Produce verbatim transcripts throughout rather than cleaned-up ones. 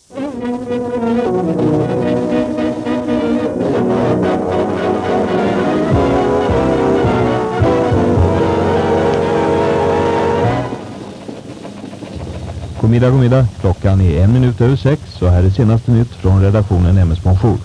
Godmiddag, godmiddag. Klockan är en minut över sex och här är senaste nytt från redaktionen M S Bonjour.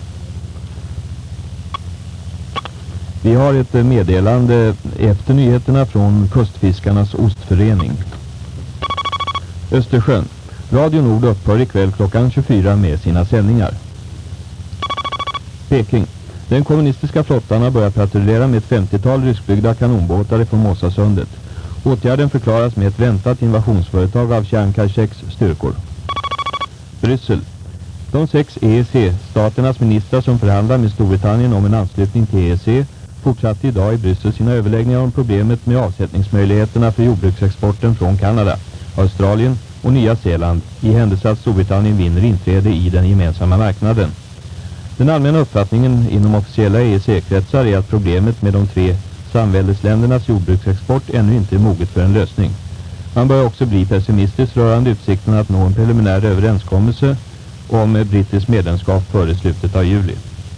Vi har ett meddelande efter nyheterna från Kustfiskarnas ostförening. Östersjön. Radio Nord upphör ikväll klockan tjugofyra med sina sändningar. Peking. Den kommunistiska flottan har börjat patrullera med ett femtiotal ryskbyggda kanonbåtar från Måsasundet. Åtgärden förklaras med ett väntat invasionsföretag av Chiang-Kai-sheks styrkor. Bryssel. De sex E E C-staternas ministrar som förhandlar med Storbritannien om en anslutning till E E C fortsatte idag i Bryssel sina överläggningar om problemet med avsättningsmöjligheterna för jordbruksexporten från Kanada, Australien och Nya Zeeland i händelse att Storbritannien vinner inträde i den gemensamma marknaden. Den allmänna uppfattningen inom officiella E E C-kretsar är att problemet med de tre samväldesländernas jordbruksexport ännu inte är moget för en lösning. Man bör också bli pessimistisk rörande utsikten att nå en preliminär överenskommelse om brittiskt medlemskap före slutet av juli.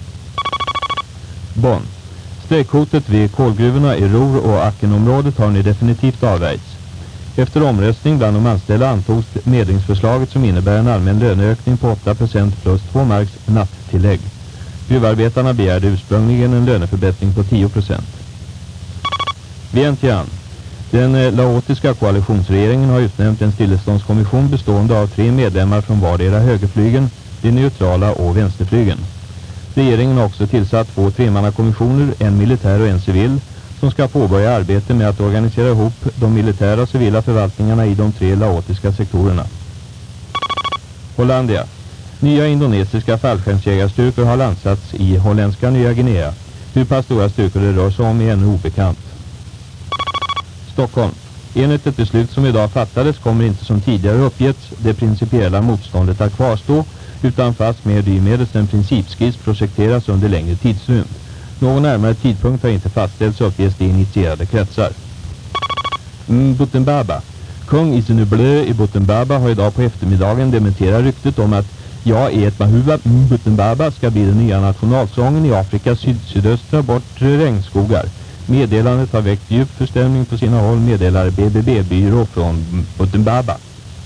Bonn. Strejkhotet vid kolgruvorna i Ruhr och Ackenområdet har nu definitivt avvärjts. Efter omröstning bland de anställda antogs medlingsförslaget som innebär en allmän löneökning på åtta procent plus två marks nattillägg. Gruvarbetarna begärde ursprungligen en löneförbättring på tio procent. Vientiane. Den laotiska koalitionsregeringen har utnämnt en stilleståndskommission bestående av tre medlemmar från vardera högerflygen, de neutrala och vänsterflygen. Regeringen har också tillsatt två tremannakommissioner, en militär och en civil, som ska påbörja arbete med att organisera ihop de militära och civila förvaltningarna i de tre laotiska sektorerna. Hollandia. Nya indonesiska fallskärmsjägarstyrkor har landsats i holländska Nya Guinea. Hur pass stora styrkor det rör sig om är ännu obekant. Stockholm. Enligt ett beslut som idag fattades kommer inte som tidigare uppgetts det principiella motståndet att kvarstå, utan fast med dymedes en principskiss projekteras under längre tidsrymd. Någon närmare tidpunkt har inte fastställts, uppges de initierade kretsar. Mbuttenbaba. Kung Isinublö i Mbuttenbaba har idag på eftermiddagen dementerat ryktet om att Jag är ett Mahuva Mbuttenbaba ska bli den nya nationalsången i Afrikas syd-sydöstra bortre regnskogar. Meddelandet har väckt djup förstämning på sina håll, meddelar B B B-byrå från Mbuttenbaba.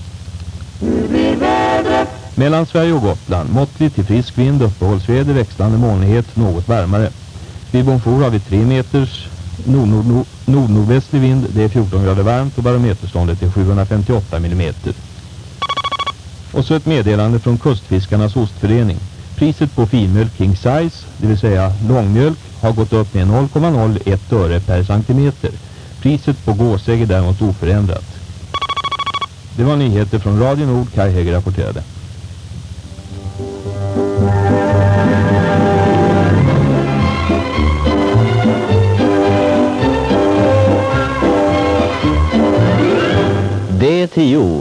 Mellan Sverige och Gotland, måttligt till frisk vind, uppehållsväder, växlande molnighet, något varmare. Vid Bonjour har vi tre meters nord-nordvästlig vind, det är fjorton grader varmt och barometerståndet är sjuhundrafemtioåtta millimeter. Och så ett meddelande från Kustfiskarnas ostförening. Priset på filmjölk king size, det vill säga långmjölk, har gått upp med noll komma noll ett öre per centimeter. Priset på gåsägg är däremot oförändrat. Det var nyheter från Radio Nord, Kai Häger rapporterade. D tio.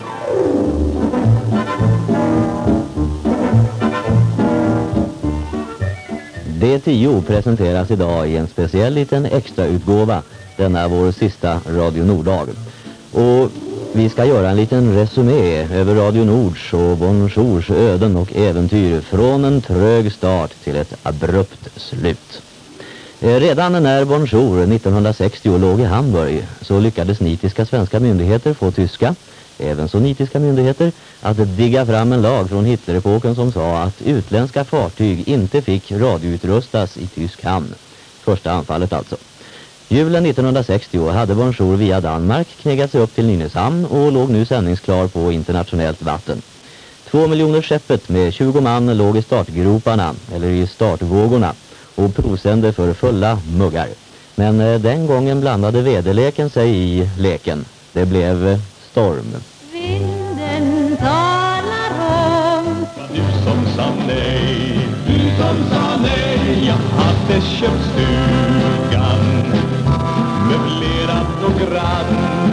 D tio presenteras idag i en speciell liten extrautgåva denna vår sista Radio Norddag. Och vi ska göra en liten resumé över Radio Nords och Bonjours öden och äventyr från en trög start till ett abrupt slut. Redan när Bonjour nittonhundrasextio låg i Hamburg så lyckades nitiska svenska myndigheter få tyska, även så nitiska myndigheter, att digga fram en lag från Hitlerepoken som sa att utländska fartyg inte fick radioutrustas i tysk hamn. Första anfallet alltså. Julen nittonhundrasextio hade Bonjour via Danmark knegat sig upp till Nynäshamn och låg nu sändningsklar på internationellt vatten. Två miljoner skeppet med tjugo man låg i startgroparna, eller i startvågorna, och provsände för fulla muggar. Men den gången blandade väderleken sig i leken. Det blev storm. Vinden talar om Du som sa nej, du som sa nej. Jag hade köpt stugan, möblerat och grann.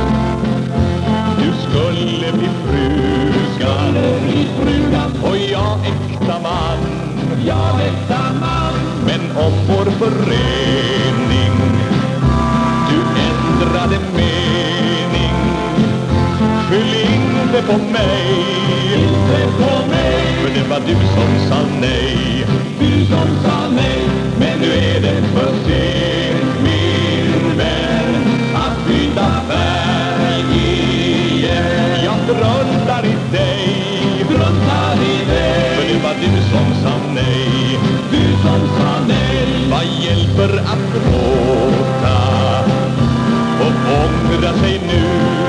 Du skulle bli frugan, bli frugan. Och jag äkta man, jag äkta man. Men om vår förening du ändrade mening, skyll inte på mig. inte på mig. För det var du som sa nej. Du som sa nej. Men nu är det för sent, min vän, att byta färg igen. Jag struntar i dig, struntar i dig. För det var du som sa nej. Du som sa nej. Vad hjälper att gråta och ångra sig nu?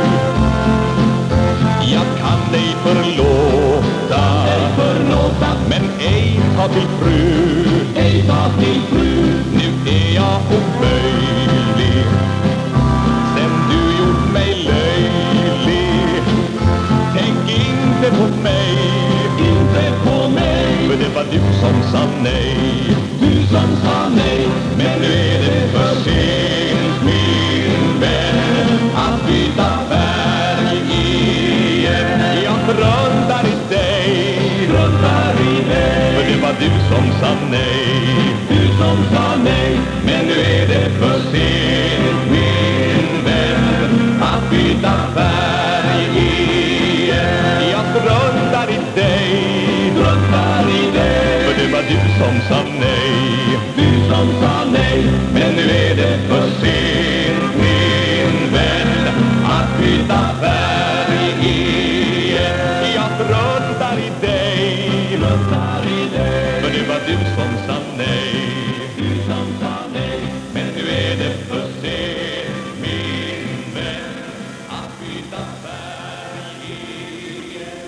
Jag kan dig förlåta, dig förlåta, men ej ta till fru, ej ta till fru. Nu är jag oböjlig, sen du gjort mig löjlig. Tänk inte på mig, inte på mig. För det var du som sa nej, du som sa nej. Men nu är det för sent, min vän, att byta färg igen. Jag struntar i dig, struntar i dig. För det var du som sa nej, du som sa nej. Men nu är det för sent, min vän, att byta färg igen. Jag struntar i dig, struntar i dig. För det var du som sa nej, du som sa nej. Men nu är det för sent, min vän, att byta färg igen. Jag struntar i dig, struntar i dig. För det var du som sa nej, du som sa nej. Men nu är det för sent, min vän, att byta färg igen.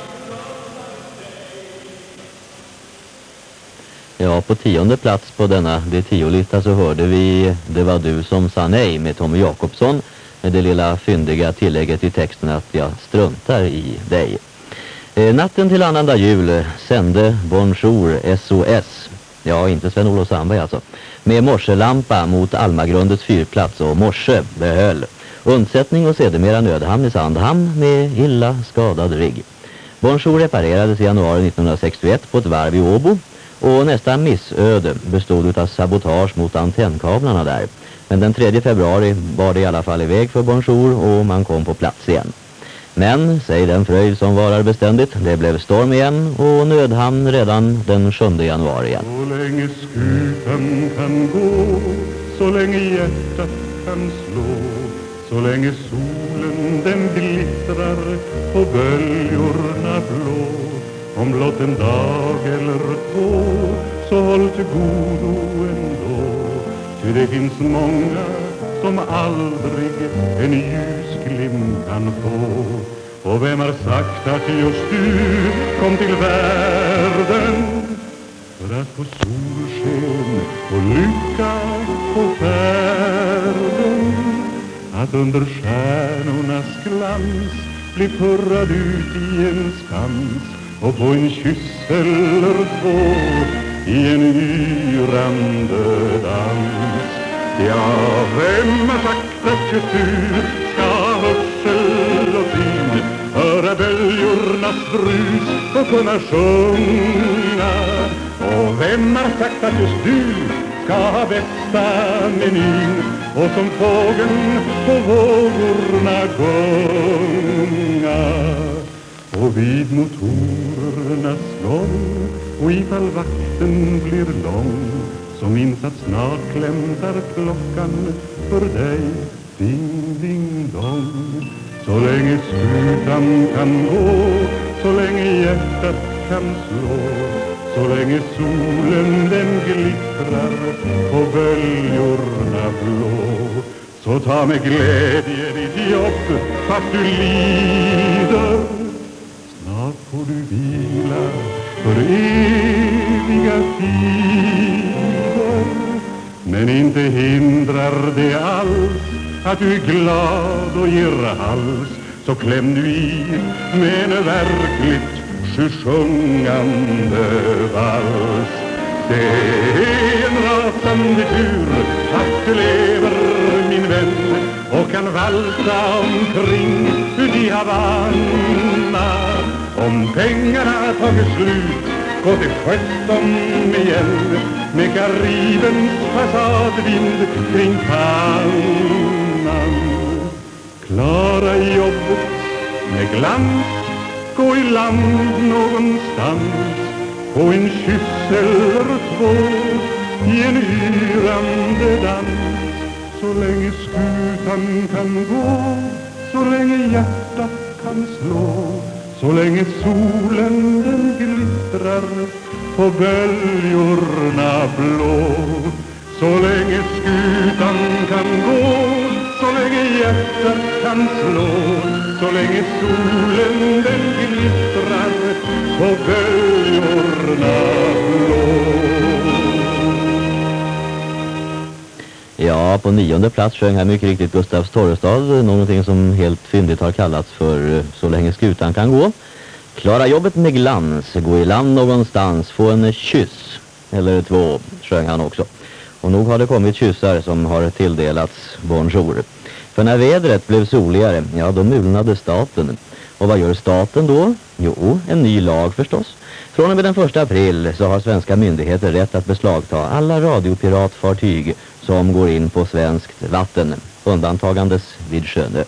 Ja, på tionde plats på denna D tio-lista så hörde vi Det var du som sa nej med Tommy Jakobsson, med det lilla fyndiga tillägget i texten att jag struntar i dig. Eh, natten till annandag jul sände Bonjour S O S, ja inte Sven-Olof Sandberg alltså, med morselampa mot Almagrundets fyrplats och morse behöll. Undsättning och sedermera nödhamn i Sandhamn med illa skadad rigg. Bonjour reparerades i januari nittonhundrasextioett på ett varv i Åbo. Och nästa missöde bestod av sabotage mot antennkablarna där. Men den tredje februari var det i alla fall iväg för Bonjour och man kom på plats igen. Men, säg den fröjd som varar beständigt, det blev storm igen och nödhamn redan den sjunde januari igen. Så länge skutan kan gå, så länge hjärtat kan slå, så länge solen den glittrar på böljorna blå. Om blott en dag eller två, så håll till godo ändå. Ty det finns många som aldrig en ljusglimt kan få. Och vem har sagt att just du kom till världen för att få solsken och lycka på färden? Att under stjärnornas glans bli purrad ut i en skans och få en kyss eller två i en yrande dans. Ja, vem har sagt att just du ska ha hörsel och syn, höra böljornas brus och kunna sjunga? Och vem har sagt att just du ska ha bästa menyn och som fågeln på vågorna gunga? Och vid motorernas gång och ifall vakten blir lång, så minns att snart klämtar klockan för dig, ding ding dong. Så länge skutan kan gå, så länge hjärtat kan slå, så länge solen den glittrar på böljorna blå. Så ta med glädje ditt jobb fast du lider. Snart får du vila för eviga tider. Men inte hindrar det alls att du är glad och ger hals. Så kläm du i med en verkligt sjungande vals. Det är en rasande tur att du lever, min vän, och kan valsa omkring ut i Havanna. Om pengarna tagit slut, gå till sjöss om igen, med Karibens fasadvind kring pannan. Klara jobbet med glans gå i land någonstans på en kyss eller två i en yrande dans. Så länge skutan kan gå, så länge hjärtat kan slå, så länge solen den glittrar på böljorna blå. Så länge skutan kan gå, så länge hjärtat kan slå, så länge solen den glittrar på böljorna blå. Ja, på nionde plats sjöng här mycket riktigt Gustav Torrestad, någonting som helt fyndigt har kallats för Så länge skutan kan gå. Klara jobbet med glans, gå i land någonstans, få en kyss eller två, sjöng han också. Och nog har det kommit kyssar som har tilldelats Bonjour. För när vädret blev soligare, ja då mulnade staten. Och vad gör staten då? Jo, en ny lag förstås. Från och med den första april så har svenska myndigheter rätt att beslagta alla radiopiratfartyg som går in på svenskt vatten, undantagandes vid Sjönö.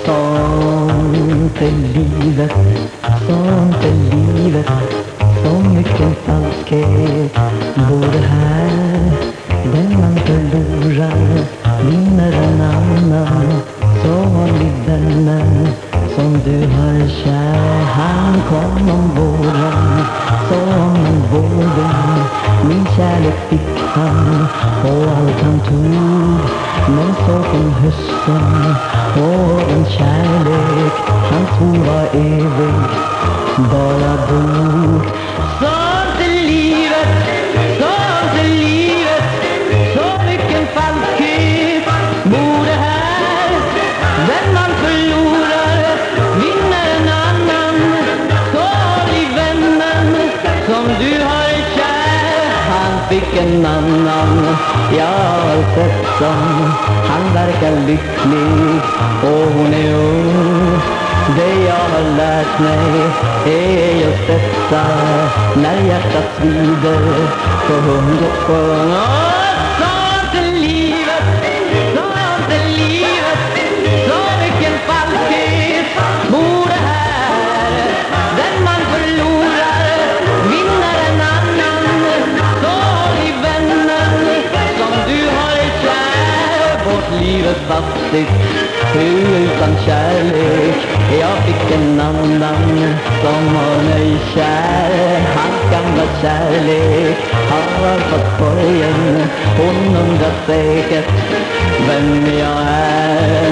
Sånt är livet, sånt är livet, så mycket falskhet både här. Den man förlorar vinner en annan, så håll i vännen som du har kär. Han kom ombord, så om en vården, min kärlek fick han och allt han tog. Men så kom hösten och en kärlek han tog var evig, bara dog. Sånt är livet, sånt är livet, så mycket falskhet borde här. Den man förlorar vinner en annan, så håll i vännen som du har kär. Han fick en annan, jag har sett som han verkar lycklig och hon är ung. Det jag har lärt mig är just detta, när hjärtat svider så hund och sjung. Sånt är livet, sånt är livet, så mycket falskhet borde här. Den man förlorar vinner en annan, så håll i vännen som du har kär. Vårt liv är fattigt utan kärlek, jag fick en annan som har mig kär. Hans gamla kärlek har fått borgen, hon undrar säkert vem jag är.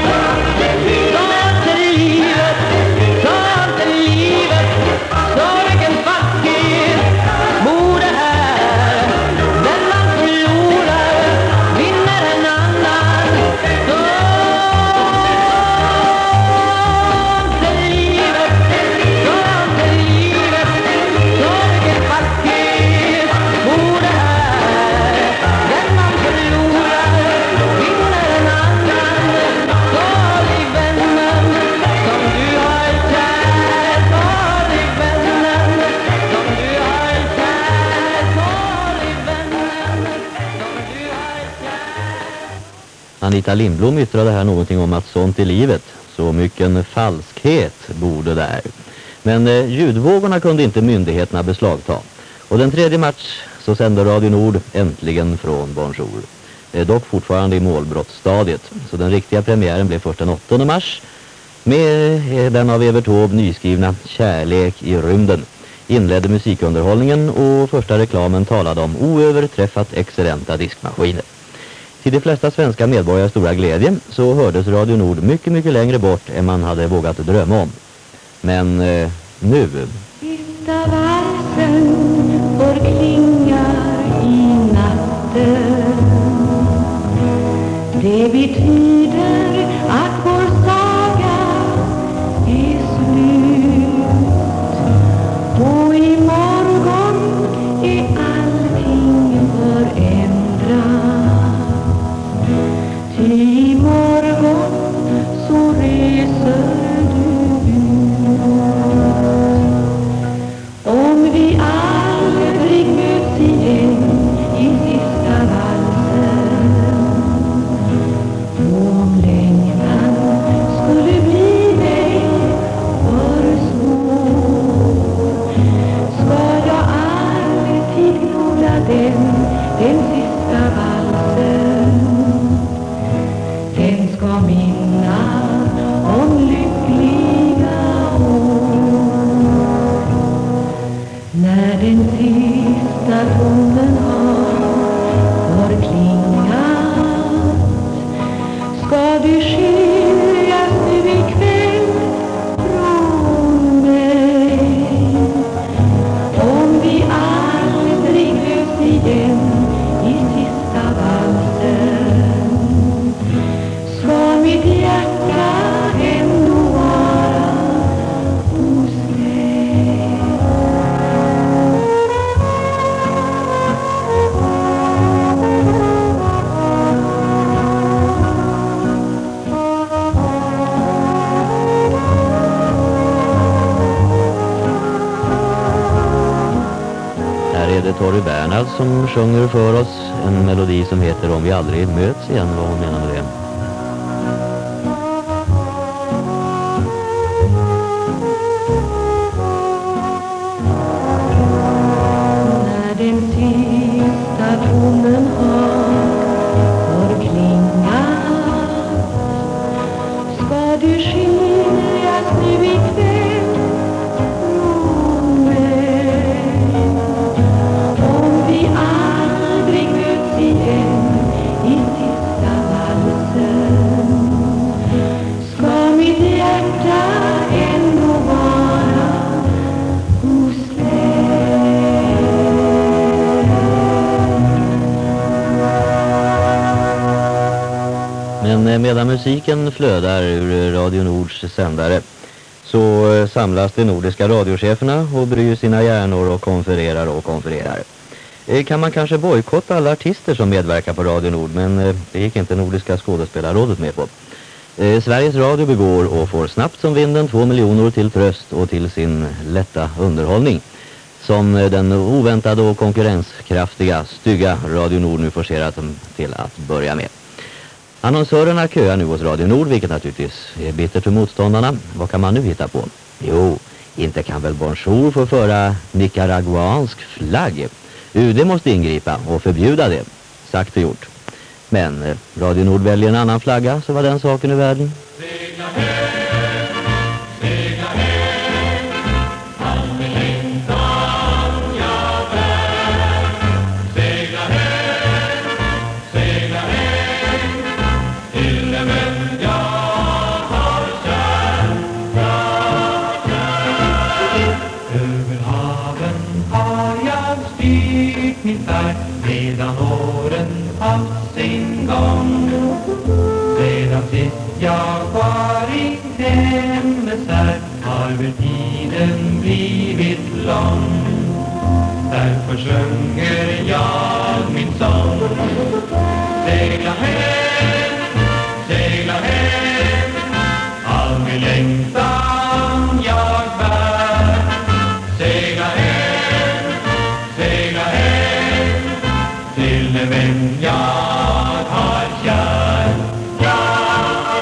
Sånt är livet, sånt är livet, så vilken falskhet borde här. Den man förlorar vinner en annan, så Anita Lindblom yttrade här någonting om att sånt i livet, så mycket falskhet borde där. Men eh, ljudvågorna kunde inte myndigheterna beslagta. Och den tredje mars så sände Radio Nord äntligen från Bonjour. Eh, dock fortfarande i målbrottsstadiet. Så den riktiga premiären blev först den åttonde mars med eh, den av Evert Taube nyskrivna Kärlek i rymden. Inledde musikunderhållningen och första reklamen talade om oöverträffat excellenta diskmaskiner. Till de flesta svenska medborgares stora glädje så hördes Radio Nord mycket, mycket längre bort än man hade vågat drömma om. Men eh, nu... Sista valsen får klinga i natten. Det betyder att vår saga är slut. Och imorgon är allting förändrat. Till imorgon så reser du ut. Om vi aldrig möts igen i sista valsen, Torry Bernhard som sjunger för oss en melodi som heter Om vi aldrig möts igen. Vad hon menar med det? När den sista tonen har förklingat ska du skiljas nu ikväll från mig. Om vi aldrig möts igen i sista valsen ska mitt hjärta ändå vara hos dig. Men medan musiken flödar ur Radio Nords sändare så samlas de nordiska radiocheferna och bryr sina hjärnor och konfererar och konfererar. Kan man kanske bojkotta alla artister som medverkar på Radio Nord, men det gick inte Nordiska skådespelarrådet med på. Sveriges Radio begår och får snabbt som vinden två miljoner till tröst och till sin lätta underhållning, som den oväntade och konkurrenskraftiga stygga Radio Nord nu forcerat dem till att börja med. Annonsörerna köar nu hos Radio Nord, vilket naturligtvis är bittert för motståndarna. Vad kan man nu hitta på? Jo, inte kan väl Bonjour få föra nicaraguansk flagg. U D måste ingripa och förbjuda det. Sagt och gjort. Men eh, Radio Nord väljer en annan flagga, så var den saken i världen. Segla hem, segla hem, all min längtan jag bär. Segla hem, segla hem, till en vän jag har kär, jag kär. Över haven har jag styrt min färd, medan åren haft sin gång. Sedan sist jag varit hemmes här har väl tiden blivit lång. Därför sjunger jag min sång. Segla hem, segla hem, all min längtan jag bär. Segla hem, segla hem, till en vän jag har kär, jag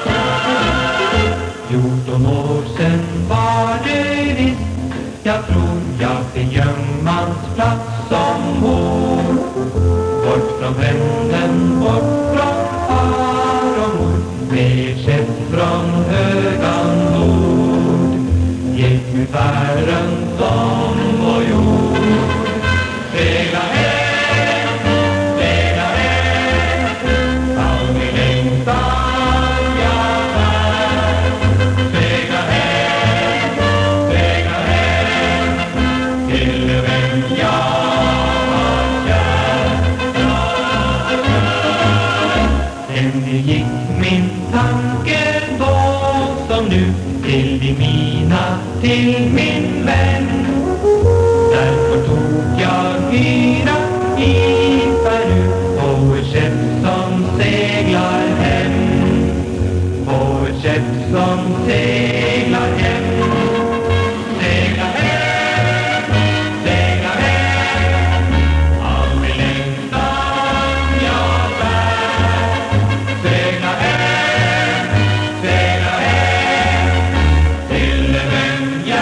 kär. Fjorton år sen var det visst, jag tror jag fick gömmans plats som mor. Bort från vännen, bort från far och mor, med skepp från höga nord. Gick min färd runt om vår jord. Segla hem, segla hem, all min längtan jag bär. Segla hem, segla hem, till en vän jag har kär, jag kär. Ändå gick min tanke då som nu till de mina, till min vän. Därför tog jag hyra i Peru på ett skepp som seglar hem, på ett skepp som seglar hem. Segla hem, segla hem, all min längtan jag bär. Segla hem, segla hem, till en vän jag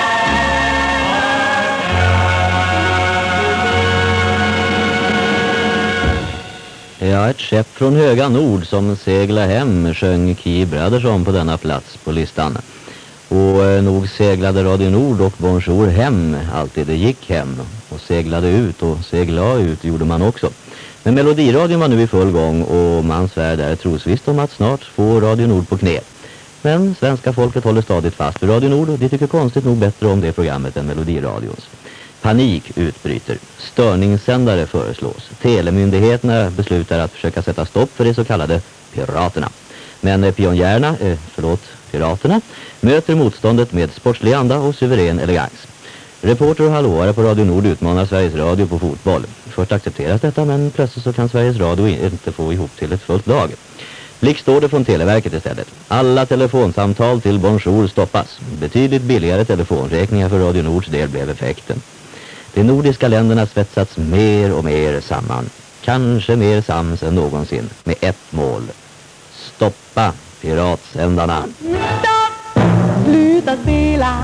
Ja, ett skepp från höga nord som seglar hem, sjöng Key Brothers om på denna plats på listan. Och eh, nog seglade Radio Nord och Bonjour hem, alltid det gick hem. Och seglade ut och segla ut gjorde man också. Men Melodiradion var nu i full gång och man svär där trosvisst om att snart få Radio Nord på knä. Men svenska folket håller stadigt fast vid Radio Nord och de tycker konstigt nog bättre om det programmet än Melodiradions. Panik utbryter. Störningssändare föreslås. Telemyndigheterna beslutar att försöka sätta stopp för de så kallade piraterna. Men pionjärerna, eh, förlåt, piraterna, möter motståndet med sportslig anda och suverän elegans. Reporter och hallåare på Radio Nord utmanar Sveriges Radio på fotboll. Först accepteras detta, men plötsligt så kan Sveriges Radio inte få ihop till ett fullt lag. Blixtorder från Televerket istället. Alla telefonsamtal till Bonjour stoppas. Betydligt billigare telefonräkningar för Radio Nords del blev effekten. De nordiska länderna svetsats mer och mer samman. Kanske mer sams än någonsin. Med ett mål. Stoppa piratsändarna. Stopp! Sluta spela.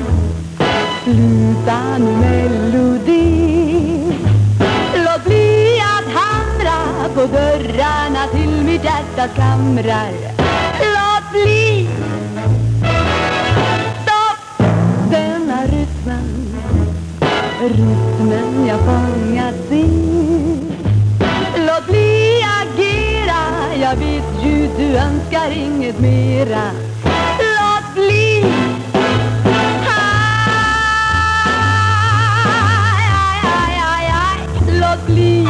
Sluta nu melodi. Låt bli att hamra på dörrarna till mitt hjärtas kamrar. Låt bli. Stopp! Denna rytmen, rytmen jag fångat i. Låt bli agera, jag vet ju du önskar inget mera. Låt bli. Aj, aj, aj, aj, aj. Låt bli.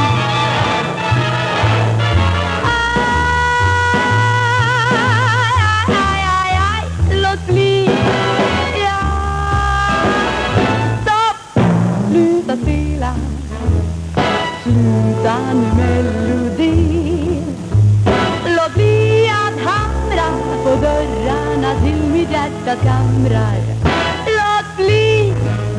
Aj, aj, aj, aj. Låt bli. Ja. Stopp. Sluta spela. Sluta nu melodin. Låt bli att hamra på dörrarna till mitt hjärtas kamrar. Låt bli.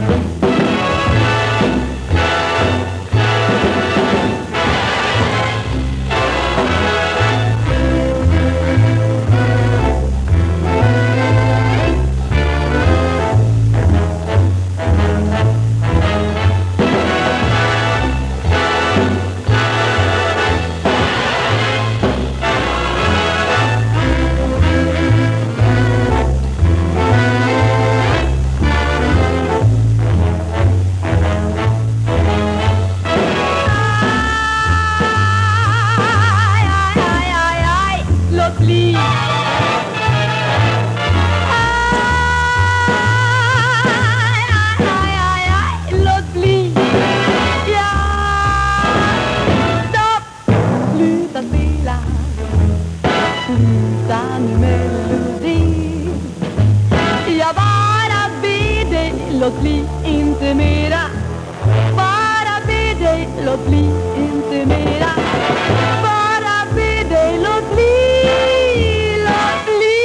Låt bli, inte mera. Bara be dig, låt bli, inte mera. Bara be dig, låt bli, låt bli.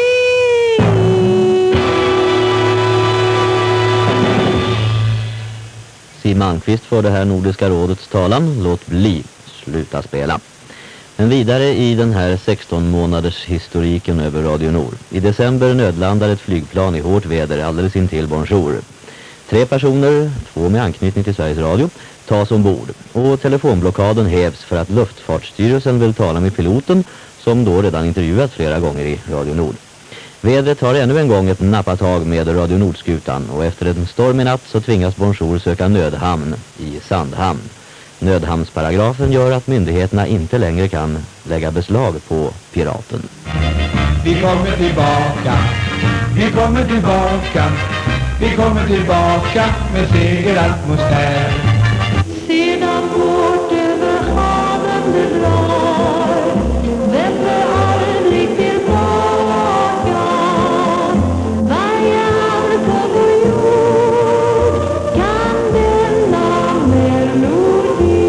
Siw Malmkvist för det här Nordiska rådets talan. Låt bli, sluta spela. Men vidare i den här sexton månaders historiken över Radio Nord. I december nödlandar ett flygplan i hårt väder alldeles intill Bonjour. Tre personer, två med anknytning till Sveriges Radio, tas ombord och telefonblockaden hävs för att Luftfartsstyrelsen vill tala med piloten som då redan intervjuats flera gånger i Radio Nord. Vädret har ännu en gång ett nappatag med Radio Nordskutan och efter en storm i natt så tvingas Bonjour söka nödhamn i Sandhamn. Nödhamnsparagrafen gör att myndigheterna inte längre kan lägga beslag på piraten. Vi kommer tillbaka, vi kommer tillbaka. Vi kommer tillbaka med segeratmosfär. Sedan bort över haven det drar, vänder aldrig tillbaka. Varje hand på vår jord kan denna melodi.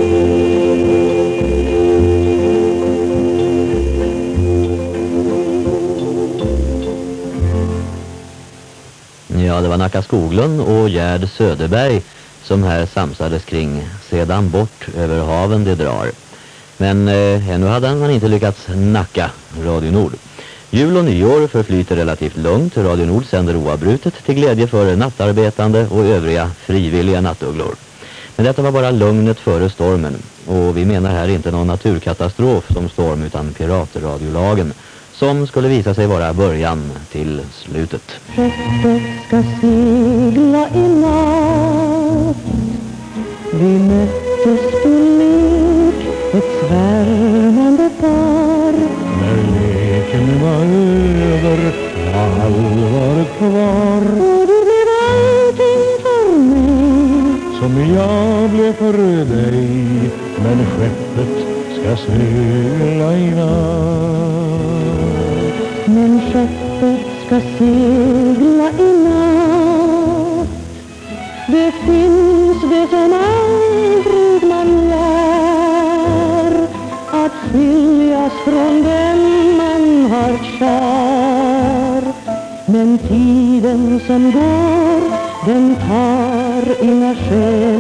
Ja, det var Nacka Skoglund och Gerd Söderberg som här samsades kring Sedan bort över haven det drar. Men eh, ännu hade man inte lyckats nacka Radio Nord. Jul och nyår förflyter relativt lugnt. Radio Nord sänder oavbrutet till glädje för nattarbetande och övriga frivilliga nattugglor. Men detta var bara lugnet före stormen. Och vi menar här inte någon naturkatastrof som storm utan piratradiolagen. Som skulle visa sig vara början till slutet. Skeppet ska segla i natt. Vi möttes på lek, ett svärmande par. När leken var över, var allvar kvar. Och du blev allting för mig, som jag blev för dig. Men skeppet ska segla i natt. men skeppet ska segla i natt. Det finns det som aldrig man lär, att skiljas från den man har kär. Men tiden som går, den tar inga skäl,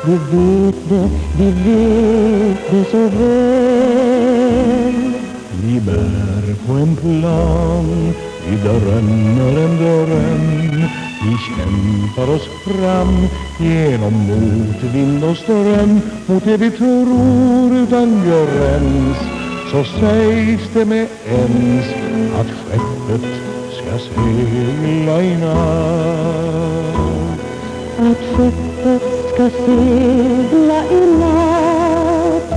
Vi vet det, vi vet det så väl. Vi bär på en plan, vi drömmer en dröm. Vi kämpar oss fram genom motvind och ström, mot det vi tror utan gräns. Så sägs det med ens att skeppet ska segla i natt. Att skeppet ska segla i natt.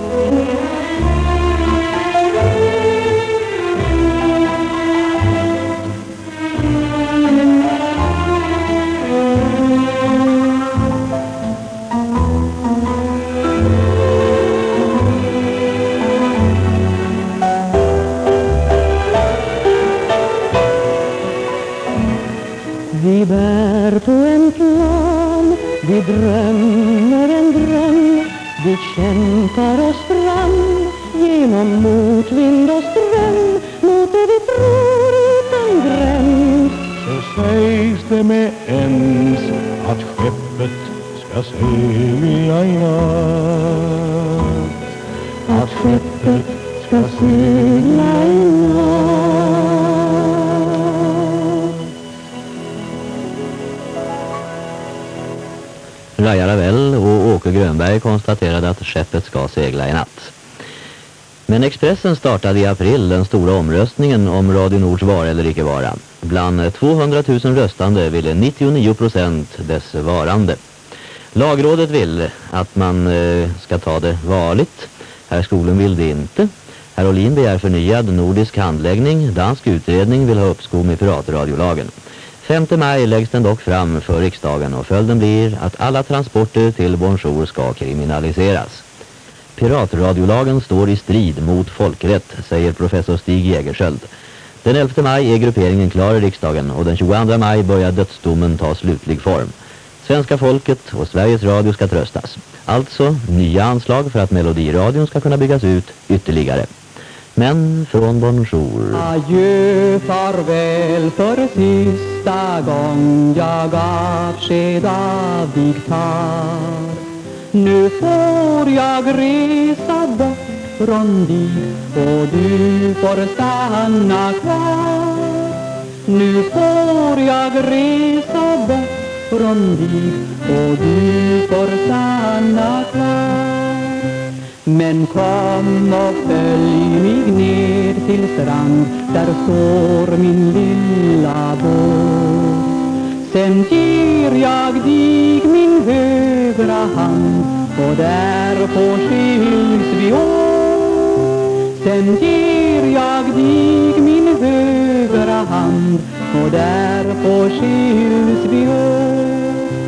Vi bär på en plan, vi drömmer en dröm. Vi kämpar oss fram genom motvind och ström, mot det vi tror utan gräns. Så sägs det med ens att skeppet ska segla i natt. Att skeppet ska segla i natt. Raja Ravel och Åke Grönberg konstaterade att skeppet ska segla i natt. Men Expressen startade i april den stora omröstningen om Radio Nords vara eller icke vara. Bland tvåhundratusen röstande ville nittionio procent dess varande. Lagrådet vill att man eh, ska ta det varligt. Herr Skolen vill det inte. Herr Olin begär förnyad nordisk handläggning. Dansk utredning vill ha uppskov med piratradiolagen. femte maj läggs den dock fram för riksdagen och följden blir att alla transporter till Bonjour ska kriminaliseras. Piratradiolagen står i strid mot folkrätt, säger professor Stig Jägerskiöld. Den elfte maj är grupperingen klar i riksdagen och den tjugoandra maj börjar dödsdomen ta slutlig form. Svenska folket och Sveriges Radio ska tröstas. Alltså nya anslag för att Melodiradion ska kunna byggas ut ytterligare. Men från Bonjour. Adjö, farväl för sista gång jag avsked av dig tar. Nu får jag resa bort från dig och du får stanna kvar. Nu får jag resa bort från dig och du får stanna kvar. Men kom och följ mig ner till strand, där står min lilla båt. Sen ger jag dig min högra hand och därpå skiljs vi åt. Sen ger jag dig min högra hand och därpå skiljs vi åt.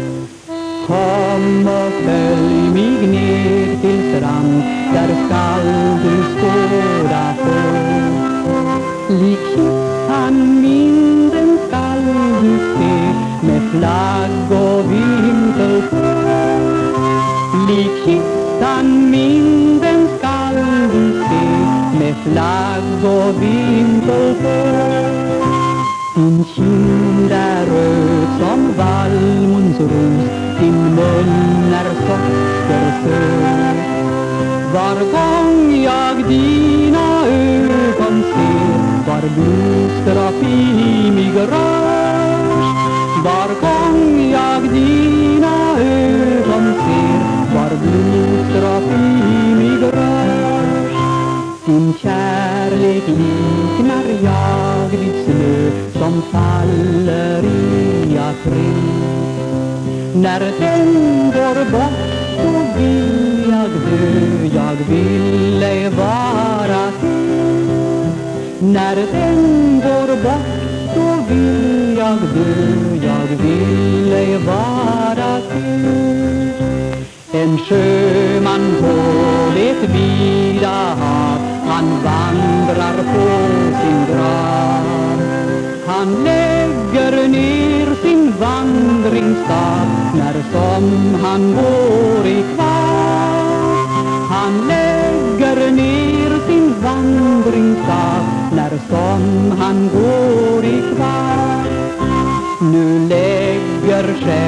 Kom och följ mig ner till strand, där skall du skåda på. Lik kissan minden skall du se, med flagg och vimpel på. Lik kissan minden skall du se, med flagg och vimpel på. Din kind är röd som vallmons ros, din mun är sockersöt. Var gång jag dina ögon ser, var blodstraff i mig rörs. Var gång jag dina ögon ser, var blodstraff i mig rörs. Din kärlek liknar jag vid snö som faller i april. När den går bort så vill jag dö, jag vill ej vara till. När den går bort så vill jag dö, jag vill ej vara till. En sjöman på det vida hav, han vandrar på sin grav. Han lägger ner sin vandringsstav när som han går i kvar. Han lägger ner sin vandringsstav när som han går i kvar. Nu lägger skeppet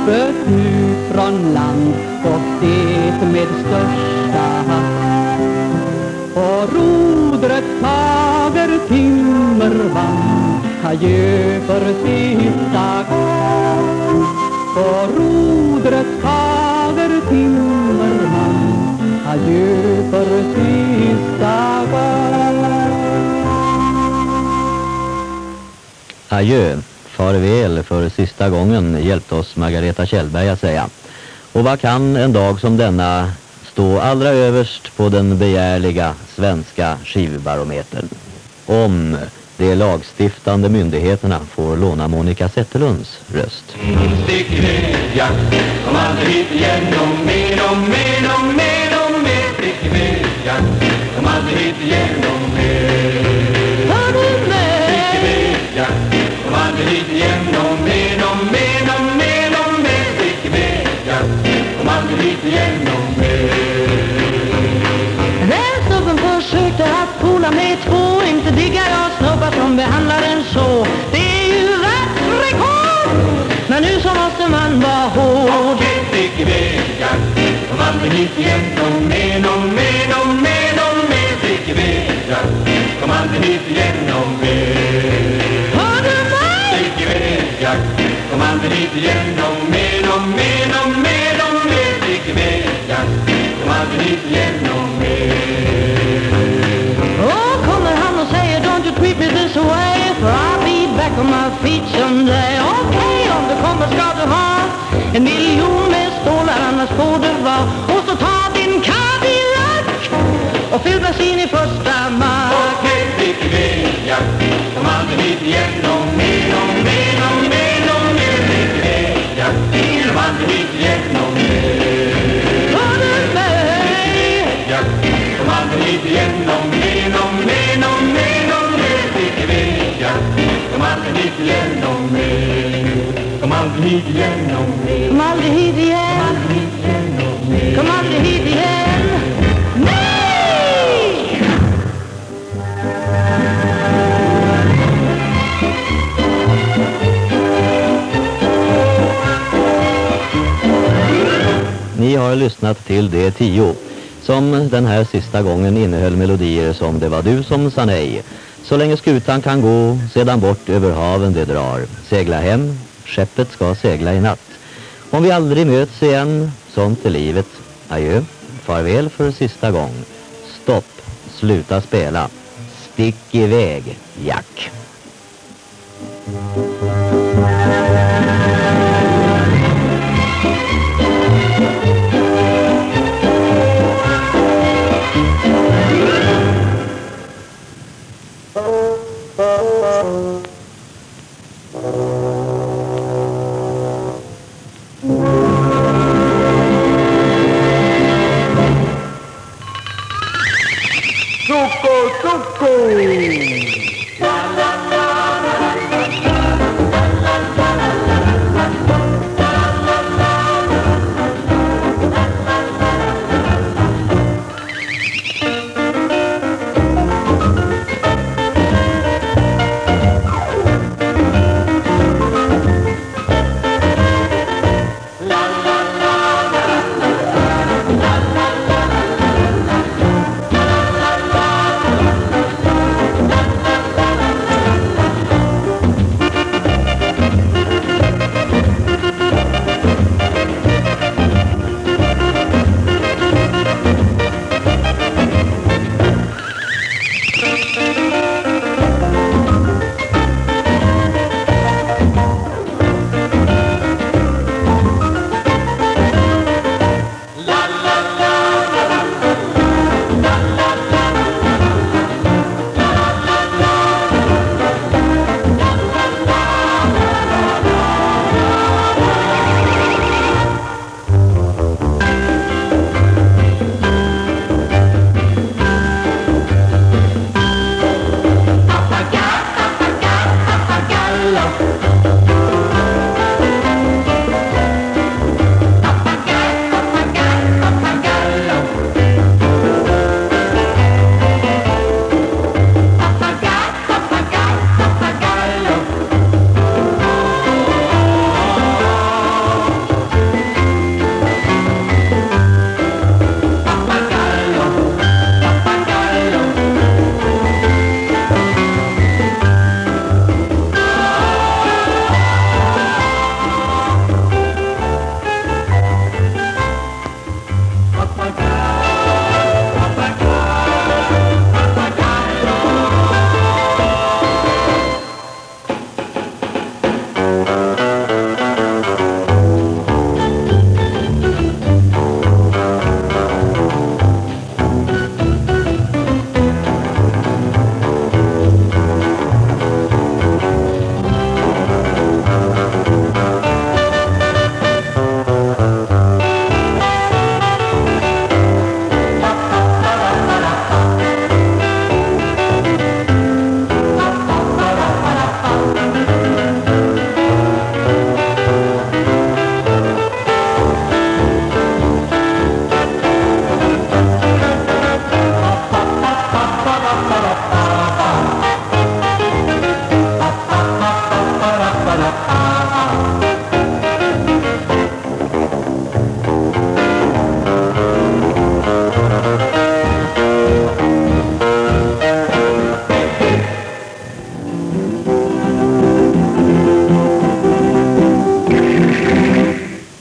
ropet ut från land och det med största hast. Och rodret tager timmervagn, adjö för sista gång. Och rodret tager timmervagn, adjö för sista gång. Adjö, farväl för sista gången, hjälpte oss Margareta Kjellberg att säga. Och vad kan en dag som denna stå allra överst på den begärliga svenska skivbarometern? Om de lagstiftande myndigheterna får låna Monica Zetterlunds röst. Stick iväg, ja, kom aldrig hit igen. Och mer, och mer, och mer, och mer. Stick iväg, ja, kom aldrig hit igen. Och mer. Hör du mig? Stick iväg, ja, kom aldrig hit igen. Och mer, och mer, och mer, och mer. Stick iväg, ja, kom aldrig hit igen. Och mer. När snubben försökte att pola med två, inte diggar jag snubbar som behandlar den så. Det är ju världsrekord, men nu så måste man vara hård. Okej, stick iväg, ja, kom aldrig hit igen. Och mer, och mer, och mer, och mer. Stick iväg, ja, kom aldrig hit igen. Och mer. Hör du mig? Stick iväg, ja, kom aldrig hit igen. Och mer, och mer, och mer, och mer. Stick iväg, ja, kom aldrig hit igen. Och mer. Oh, kommer han och säger don't you treat me this way, for I'll be back on my feet someday. Okej, om du kommer ska du ha en miljon med stålar, annars får det vara. Och så ta din Cadillac och fyll bensin i första mack. Okej, stick iväg, ja, kom aldrig hit igen. Och mer, och mer, och mer, och mer. Stick iväg, ja, kom aldrig hit igen. Och mer. Hör du mig? Ja, kom aldrig hit igen. Och mer, och mer, och mer, och mer. Stick iväg, ja, kom aldrig hit igen. Och mer. Kom aldrig hit igen. Och mer. Kom aldrig hit igen. Kom aldrig hit igen. Nej! Ni har lyssnat till D tio, som den här sista gången innehöll melodier som Det var du som sa nej, Så länge skutan kan gå, sedan bort över haven det drar. Segla hem, skeppet ska segla i natt. Om vi aldrig möts igen, sånt är livet. Adjö, farväl för sista gång. Stopp, sluta spela. Stick iväg, Jack. Suco, suco! La, la, la, la, la, la.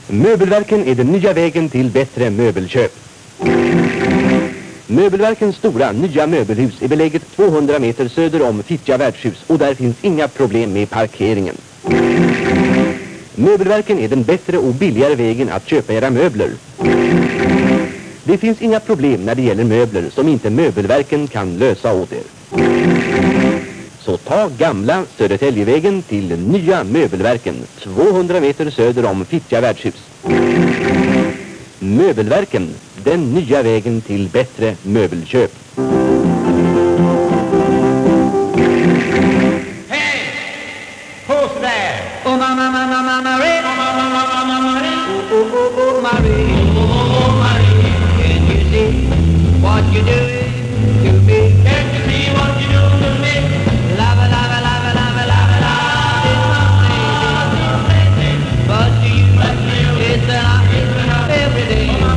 Möbelverken är den nya vägen till bättre möbelköp. Möbelverkens stora nya möbelhus är beläget tvåhundra meter söder om Fittja värdshus och där finns inga problem med parkeringen. Möbelverken är den bättre och billigare vägen att köpa era möbler. Det finns inga problem när det gäller möbler som inte Möbelverken kan lösa åt er. Så ta gamla Södertäljevägen till nya Möbelverken tvåhundra meter söder om Fittja värdshus. Möbelverken, den nya vägen till bättre möbelköp. Hey! Who's there? Oh, mama, mama, mama, Marie. Oh, mama, mama, mama, Marie. Oh, oh, oh, oh, Marie. Oh, oh, oh, Marie. Can you see what you're doing to me? Can you see what you're doing to me? Love, love, love, love, love, love. It's not easy. But to you, it's an everyday thing.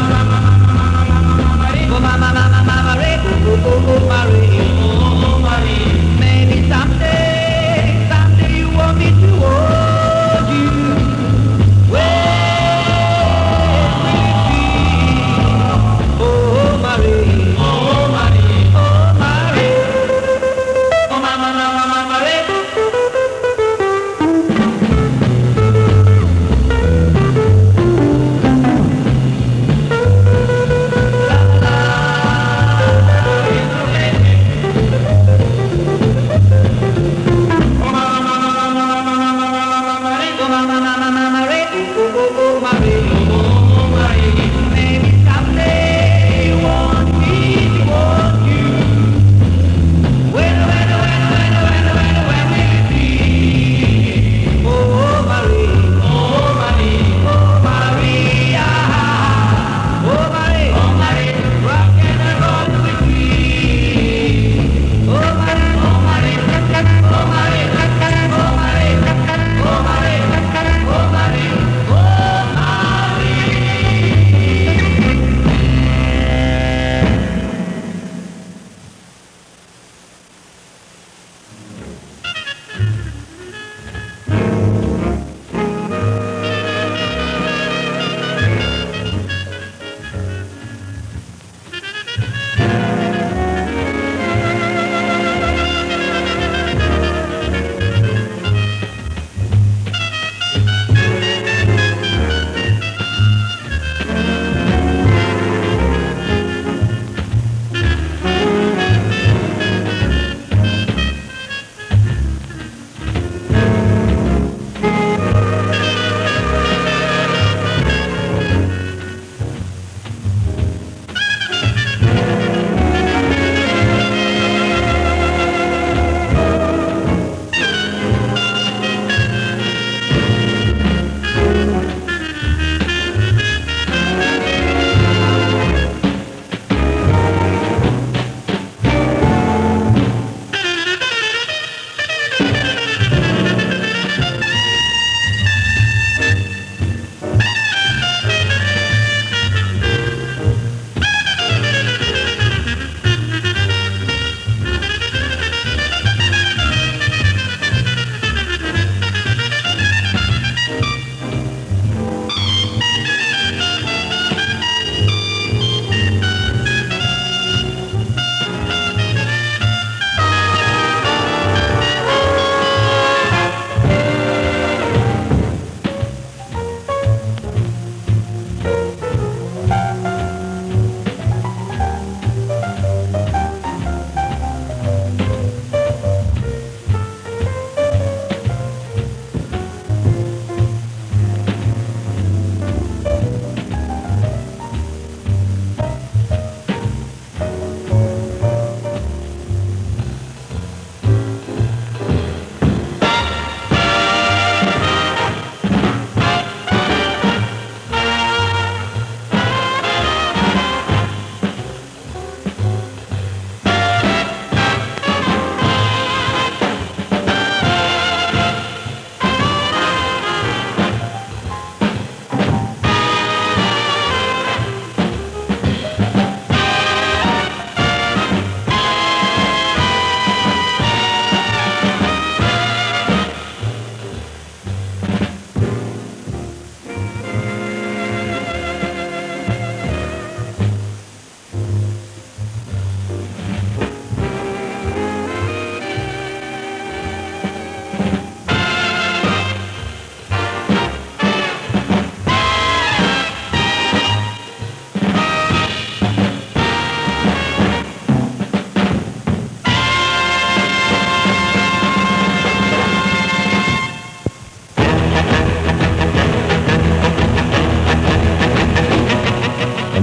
Oh, mama, mama, mama, Marie. Oh, oh, oh, oh, Marie. Oh, oh, Marie. Maybe someday, someday you want me to hold you. Where will it be? Oh, Marie. Oh,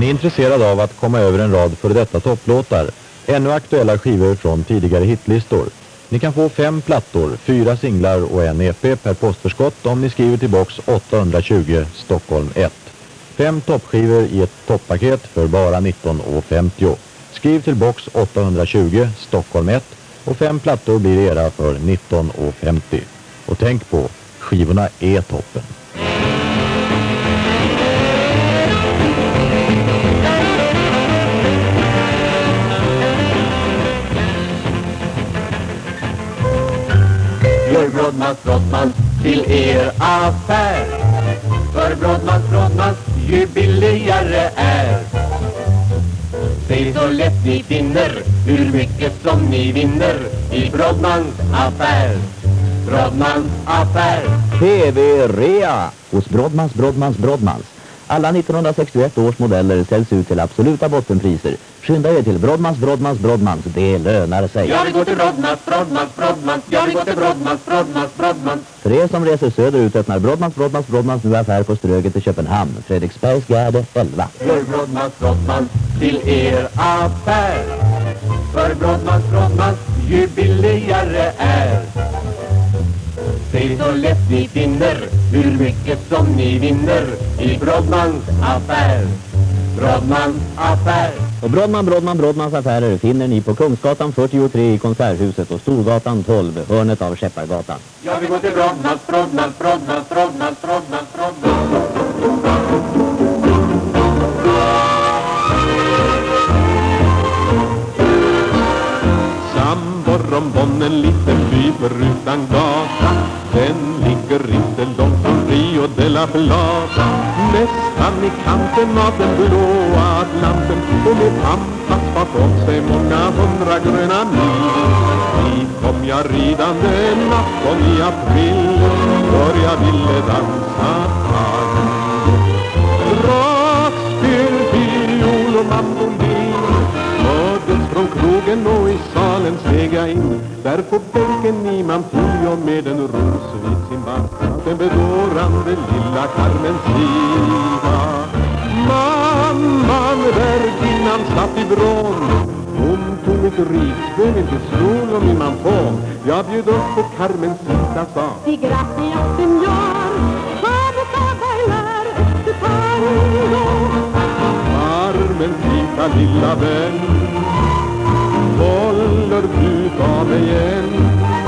ni intresserade av att komma över en rad för detta topplåtar, ännu aktuella skivor från tidigare hitlistor? Ni kan få fem plattor, fyra singlar och en E P per postförskott om ni skriver till box åtta tjugo Stockholm ett. Fem toppskivor i ett toppaket för bara nitton femtio. Skriv till box åtta tjugo Stockholm ett och fem plattor blir era för nitton femtio. Och tänk på, skivorna är toppen. Gör Brodmans, Brodmans till er affär. För Brodmans, Brodmans ju billigare är. Se så lätt ni finner hur mycket som ni vinner i Brodmans affär. Brodmans affär. T V-rea hos Brodmans, Brodmans, Brodmans. Alla nittonhundrasextioett års modeller säljs ut till absoluta bottenpriser. Skynda er till Brodmans, Brodmans, Brodmans. Det lönar sig. Jag vill gå till Brodmans, Brodmans, Brodmans. Jag vill gå till Brodmans, Brodmans, Brodmans. För er som reser söderut öppnar Brodmans, Brodmans, Brodmans nu affär på Ströget i Köpenhamn. Fredriksbergsgärde elva. Gör Brodmans, Brodmans till er affär. För Brodmans, Brodmans ju billigare är. Se så lätt ni finner hur mycket som ni vinner i Brodmans affär. Brodmans affär. Och Brodman, Brodman, Brodmans affärer finner ni på Kungsgatan fyrtiotre i Konserthuset och Storgatan tolv, hörnet av Skeppargatan. Jag vill gå till Brodmans, Brodmans, Brodmans, Brodmans, Brodmans, Brodmans. Samborrombon, en liten by förutan gata. Den ligger inte långt från Rio de la Plata. Nästan i kanten av den blåa Atlanten. Och med pampas bakom sig många hundra gröna mil. Dit kom jag ridande en afton i april. För jag ville dansa tango. Dragspel, viol och mandolin hördes från krogen och i salen steg jag in. Där på bänken i Mantillo med en ros vid sin backa, den bedårande lilla Carmencita. Mamman värdinnan satt i brån. Hon tog mitt risbön inte sol och min manfon. Jag bjöd upp på Carmencita, sa Di gracia, signor, vamos a bailar este tango. Carmencita, lilla vän, håller du av mig igen?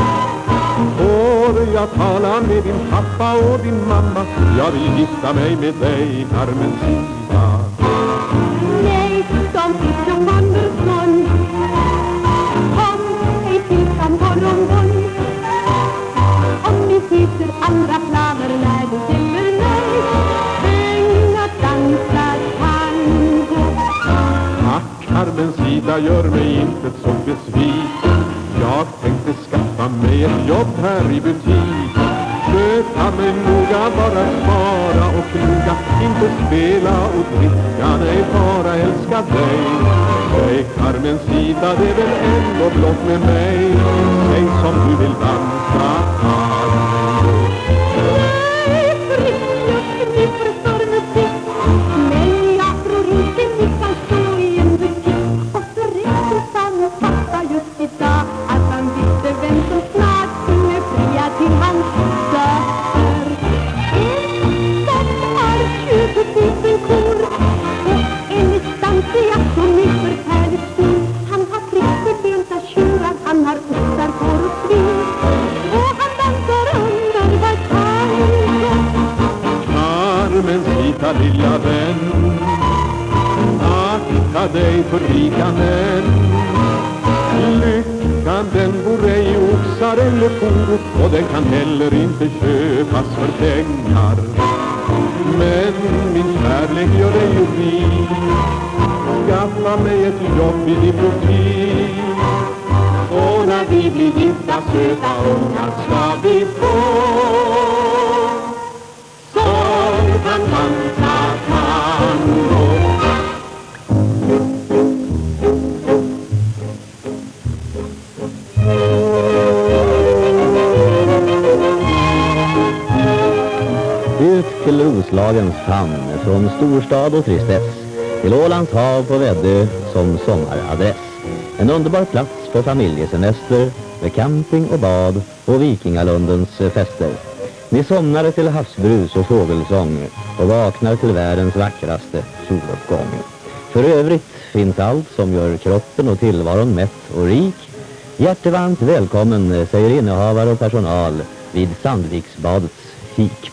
Får jag tala med din pappa och din mamma? Jag vill gifta mig med dig, Carmencita. Nej, de fick som Andersson. Kom, hej till Samborrombon. Om ni sitter andra planer när du säger nej. Häng att dansa tango. Tack, Carmencita, gör mig inte så besviken. Jag tänkte skaffa mig ett jobb här i butik. Sköta mig noga, bara spara och kriga. Inte spela och dricka, nej, bara älska dig. Säg, Carmencita, det är väl ändå blott med mig. Säg som du vill dansa tango. Nej, fritt, just ni förstår musik. Men jag tror inte ni kan stå i en butik. Och så räcker sann pappa just idag att han visste vem som snart skulle fria till hans dotter. En som har tjugo tusen kor och en estancia som är förfärligt stor. Han har prickbenta tjurar, han har ostar, får och svin. Och han dansar under var tango. Carmencita, lilla vän, akta dig för rika män. Lyckan, den bor ej i oxar eller kor, och den kan heller inte köpas för pengar. Men min kärlek gör dig ju rik. Skaffa mig ett jobb i din butik. Och när vi blir gifta, söta ungar ska vi få, som kan dansa tango. Ut till Roslagens famn från storstad och tristess. till Ålands hav på Väddö som sommaradress. En underbar plats för familjesemester med camping och bad och Vikingalundens fester. Ni somnar till havsbrus och fågelsång och vaknar till världens vackraste soluppgång. För övrigt finns allt som gör kroppen och tillvaron mätt och rik. Hjärtevarmt välkommen, säger innehavare och personal vid Sandviksbadets fik.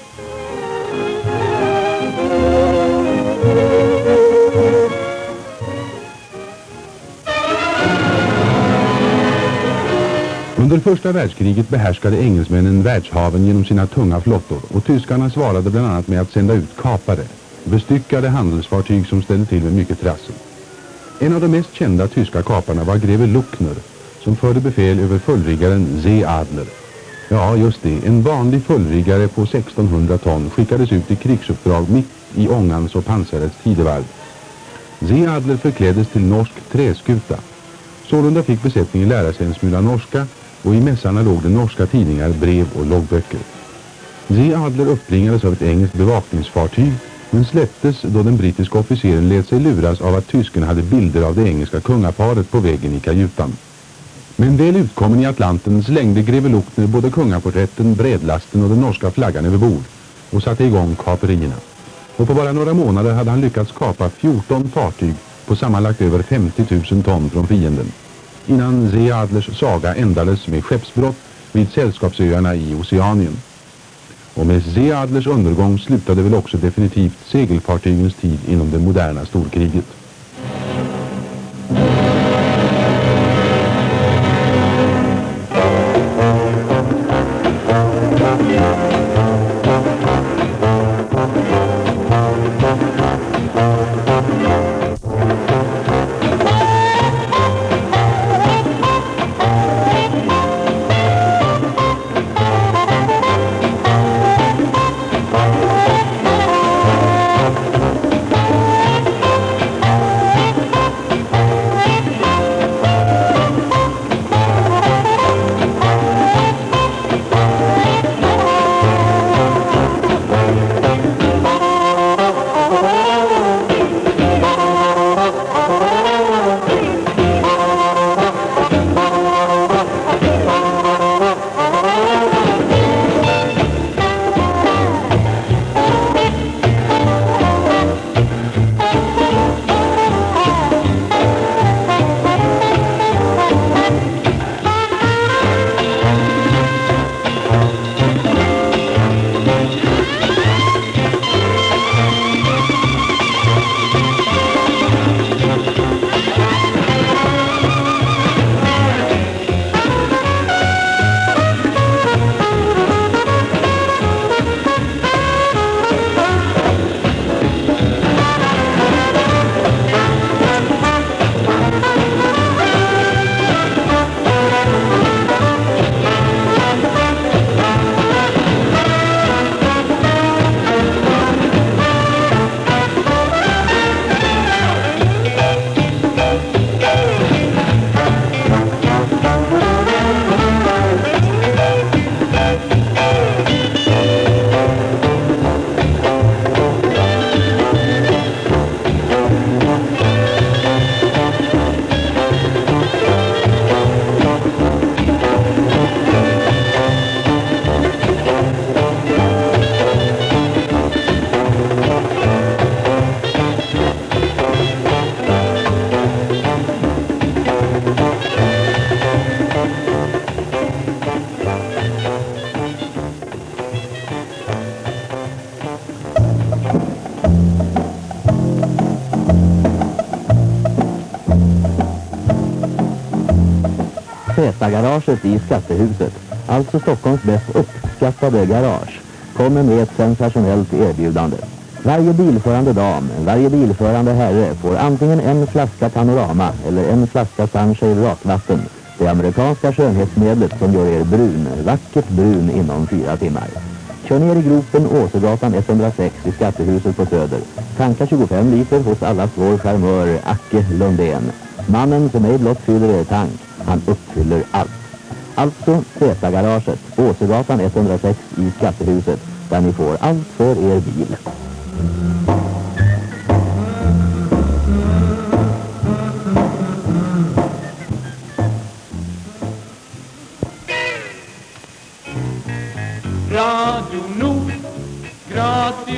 Under första världskriget behärskade engelsmännen världshaven genom sina tunga flottor och tyskarna svarade bland annat med att sända ut kapare, bestyckade handelsfartyg som ställde till med mycket trassel. En av de mest kända tyska kaparna var greve Luckner, som förde befäl över fullriggaren See Adler. Ja, just det, en vanlig fullriggare på sextonhundra ton skickades ut i krigsuppdrag mitt i ångans och pansarets tidevarv. See Adler förkläddes till norsk träskuta. Sålunda fick besättningen lära sig en smula norska och i mässarna låg det norska tidningar, brev och loggböcker. See Adler uppbringades av ett engelskt bevakningsfartyg men släpptes då den brittiska officeren lät sig luras av att tyskarna hade bilder av det engelska kungaparet på väggen i kajutan. Men väl utkommen i Atlanten slängde greve Luckner både kungaporträtten, brädlasten och den norska flaggan över bord och satte igång kaperierna. Och på bara några månader hade han lyckats kapa fjorton fartyg på sammanlagt över femtio tusen ton från fienden. Innan See Adlers saga ändades med skeppsbrott vid Sällskapsöarna i Oceanien. Och med See Adlers undergång slutade väl också definitivt segelfartygens tid inom det moderna storkriget. Garaget i Skattehuset, alltså Stockholms bäst uppskattade garage, kommer med ett sensationellt erbjudande. Varje bilförande dam, varje bilförande herre får antingen en flaska Panorama eller en flaska Sunshine rakvatten, det amerikanska skönhetsmedlet som gör er brun, vackert brun inom fyra timmar. Kör ner i gropen Åsegatan etthundrasex i Skattehuset på Söder. Tanka tjugofem liter hos allas vår charmör Acke Lundén. Mannen som ej blott fyller er tank, han uppfyller allt. Alltså Z-garaget, Åsegatan etthundrasex i Skattehuset, där ni får allt för er bil.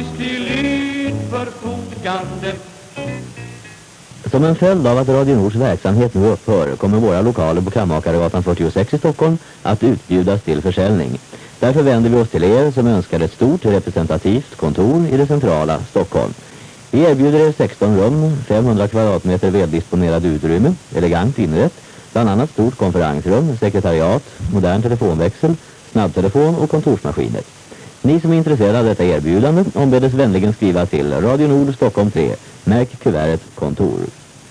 till förfogande. Som en följd av att Radio Nords verksamhet nu upphör kommer våra lokaler på Kammakargatan fyrtiosex i Stockholm att utbjudas till försäljning. Därför vänder vi oss till er som önskar ett stort representativt kontor i det centrala Stockholm. Vi erbjuder er sexton rum, femhundra kvadratmeter väldisponerad utrymme, elegant inrätt, bland annat stort konferensrum, sekretariat, modern telefonväxel, snabbtelefon och kontorsmaskiner. Ni som är intresserade av detta erbjudande ombedes vänligen skriva till Radio Nord Stockholm tre, märk kuvertet kontor.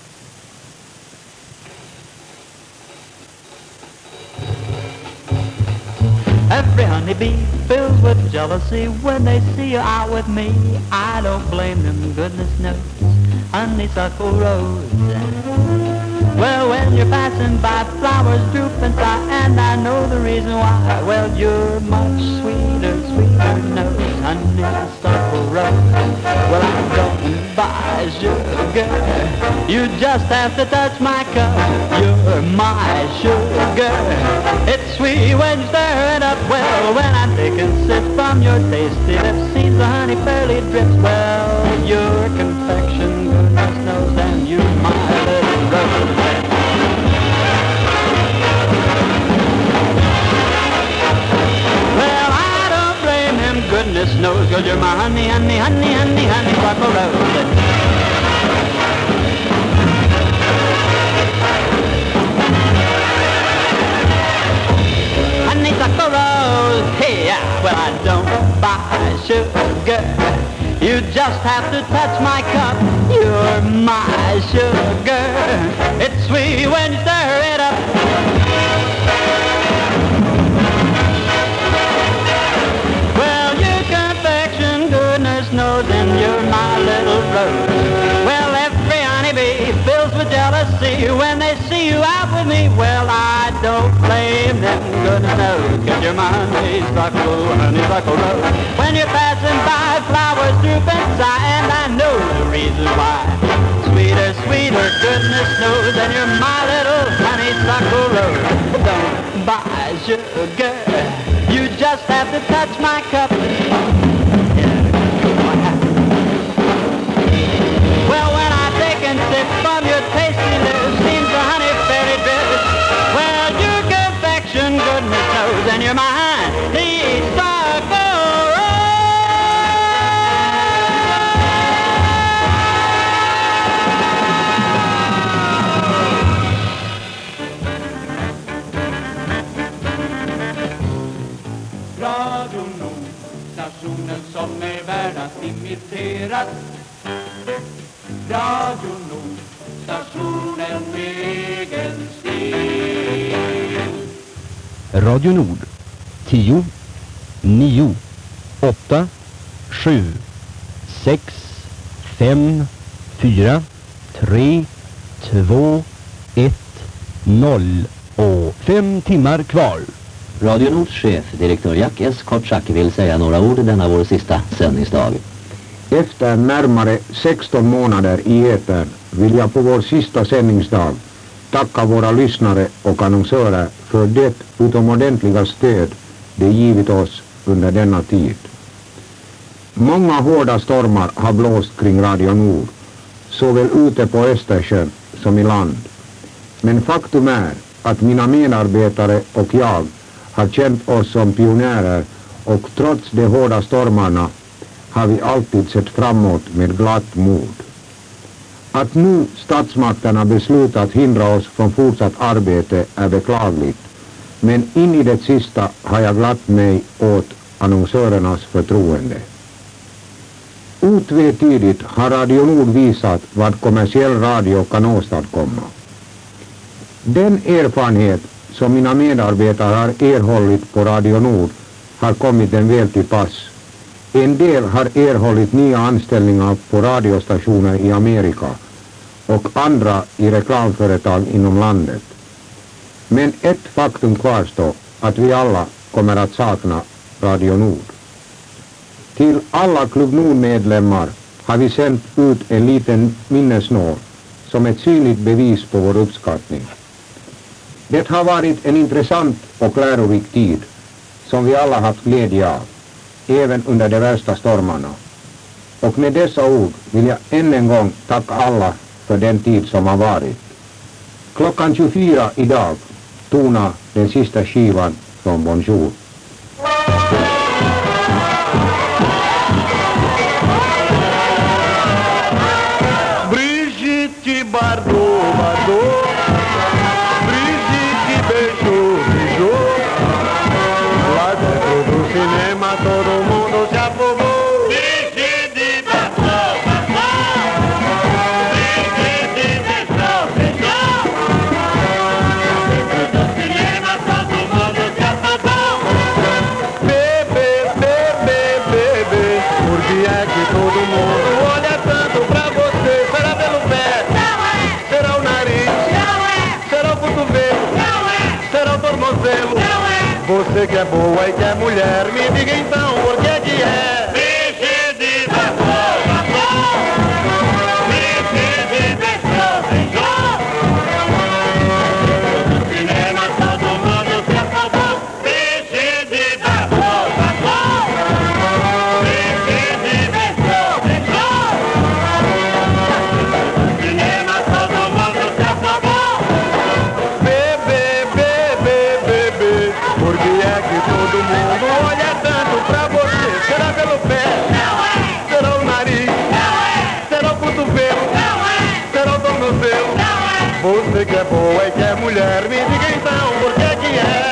Every honeybee fills with jealousy when they see you out with me. I don't blame them, goodness knows, honeysuckle rose. Well, when you're passing by, flowers droop and sigh, and I know the reason why. Well, you're much sweeter, sweeter nose, honeysuckle rose. Well, I don't buy sugar, you just have to touch my cup. You're my sugar, it's sweet when you stir it up. Well, when I take a sip from your tasty lips, seems the honey fairly drips. Well, your confection, goodness knows, and you're my little rose. Well, I don't blame him, goodness knows, 'cause you're my honey, honey, honey, honey, honeysuckle rose. Honeysuckle rose, hey, yeah, well, I don't buy sugar, you just have to touch my cup. You're my sugar, it's sweet when you stir it up. Well, your confection, goodness knows, and you're my little rose. Well, every honeybee fills with jealousy when they see you out with me. Well, I don't blame them, goodness knows, 'cause you're my honeysuckle, honeysuckle rose. When you're passing by, flowers droop and sigh, and I know the reason why. Sweeter, sweeter, goodness knows, and you're my little honeysuckle rose. Don't buy sugar, you just have to touch my cup. Well, when I take and sip from your tasty lips, seems the honey fairy drips. Well, your confection, goodness knows, and you're mine, the suckle Radio Nord, stationen som är värd att imiteras. Radio Nord, stationen med egen stil. Radio Nord tio, nio, åtta, sju, sex, fem, fyra, tre, två, ett, noll och fem timmar kvar. Radio Nords chef, direktör Jack S. Kortsack, vill säga några ord denna vår sista sändningsdag. Efter närmare sexton månader i etern vill jag på vår sista sändningsdag tacka våra lyssnare och annonsörer för det utomordentliga stöd de givit oss under denna tid. Många hårda stormar har blåst kring Radio Nord, såväl ute på Östersjön som i land. Men faktum är att mina medarbetare och jag har känt oss som pionjärer, och trots de hårda stormarna har vi alltid sett framåt med glatt mod. Att nu statsmakterna beslutat hindra oss från fortsatt arbete är beklagligt, men in i det sista har jag glatt mig åt annonsörernas förtroende. Otvetydigt har Radio Nord visat vad kommersiell radio kan åstadkomma. Den erfarenhet som mina medarbetare har erhållit på Radio Nord har kommit dem väl till pass. En del har erhållit nya anställningar på radiostationer i Amerika och andra i reklamföretag inom landet. Men ett faktum kvarstår, att vi alla kommer att sakna Radio Nord. Till alla Klubb Nord-medlemmar har vi sänt ut en liten minnesnål som ett synligt bevis på vår uppskattning. Det har varit en intressant och lärorik tid som vi alla haft glädje av, även under de värsta stormarna. Och med dessa ord vill jag än en gång tacka alla för den tid som har varit. Klockan tjugofyra idag tonar den sista skivan från Bonjour. Brigitte Bardot, Bardot, Brigitte beijou, beijou. Lá dentro do cinema todo mundo se afogou. Brigitte Bardot, Bardot, Brigitte beijou, beijou. Dentro do cinema todo mundo se afogou. Bebê, bebê, bebê, por que é que todo mundo olha tanto pra você? Será pelo pé? Não é. Será o nariz? Não é. Será o cotovelo? Não é. Será o tornozelo? Não é. Você que é boa e que é mulher, me diga então por que que é? Brigitte Bardot, Bardot, Brigitte beijou, beijou. No cinema todo mundo se afogou. Brigitte Bardot, Bardot, Brigitte beijou, beijou. No cinema todo mundo se afogou. Bebê, bebê, bebê, por que é que todo mundo olha tanto pra você? Será pelo pé? Não é. Será o nariz? Não é. Será o cotovelo? Não é. Será o tornozelo? Não é. Você que é boa e que é mulher, me diga então por que que é?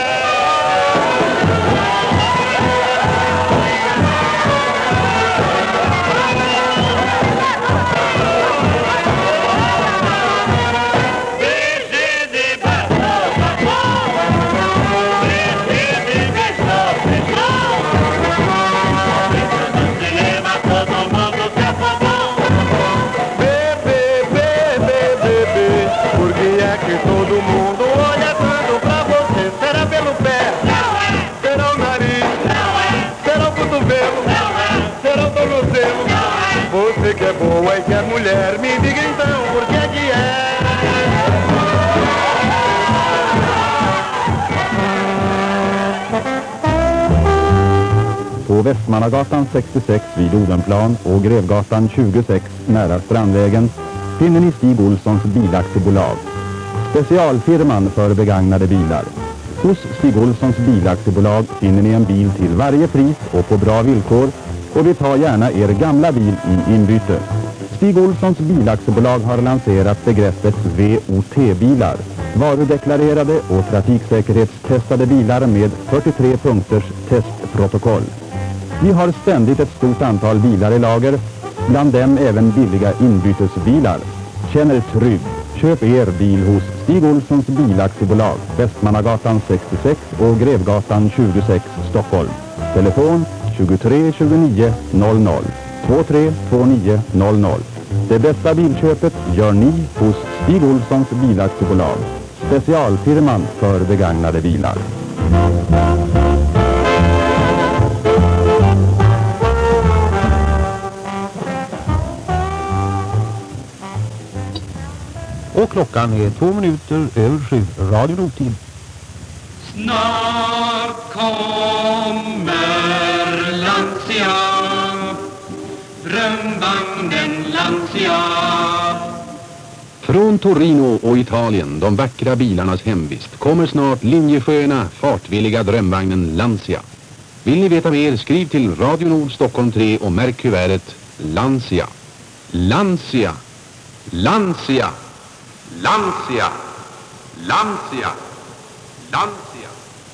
Brigitte Bardot, Bardot, Brigitte beijou, beijou. Dentro do cinema todo mundo se afogou. Bebê, bebê, bebê, por que é que todo mundo olha tanto pra você? Será pelo pé? Não é. Será o nariz? Não é. Será o cotovelo? Não é. Será o tornozelo? Não é. Você que é boa e que é mulher, me diga então por que que é? På Västmannagatan sextiosex vid Odenplan och Grevgatan tjugosex nära Strandvägen finner ni Stig Olssons bilaktiebolag. Specialfirman för begagnade bilar. Hos Stig Olssons bilaktiebolag finner ni en bil till varje pris och på bra villkor, och vi tar gärna er gamla bil i inbyte. Stig Olssons bilaktiebolag har lanserat begreppet V O T-bilar. Varudeklarerade och trafiksäkerhetstestade bilar med fyrtiotre punkters testprotokoll. Vi har ständigt ett stort antal bilar i lager, bland dem även billiga inbytesbilar. Känn er trygg. Köp er bil hos Stig Olssons bilaktiebolag, Västmannagatan sextiosex och Grevgatan tjugosex, Stockholm. Telefon tjugotre tjugonio noll noll, tjugotre tjugonio noll noll. Det bästa bilköpet gör ni hos Stig Olssons bilaktiebolag, specialfirman för begagnade bilar. Och klockan är två minuter över sju. Radio Nordtid. Snart kommer Lancia, drömvagnen Lancia. Från Torino och Italien, de vackra bilarnas hemvist, kommer snart linjesköna, fartvilliga drömvagnen Lancia. Vill ni veta mer, skriv till Radio Nord Stockholm tre och märk kuvertet Lancia. Lancia. Lancia. Lancia. Lancia. Lancia.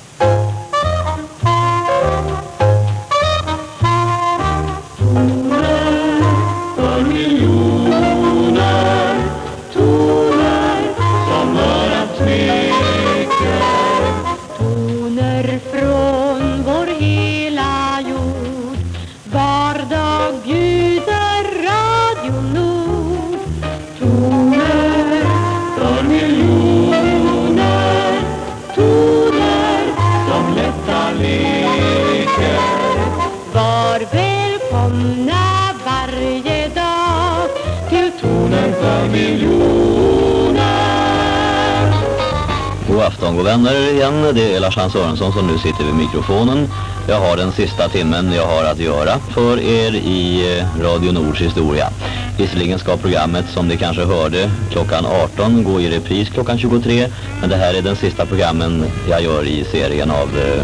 För miljoner toner som örat smeker. Toner från vår hela jord, var dag bjuder Radio Nord. Toner för miljoner toner som lätta leker. Var välkomna varje dag till Toner för miljoner. Och afton, god vänner igen. Det är Lars-Hans Sörensson som nu sitter vid mikrofonen. Jag har den sista timmen jag har att göra för er i Radio Nords historia. Visserligen ska programmet, som ni kanske hörde, klockan arton gå i repris klockan tjugotre. Men det här är den sista programmen jag gör i serien av... Eh...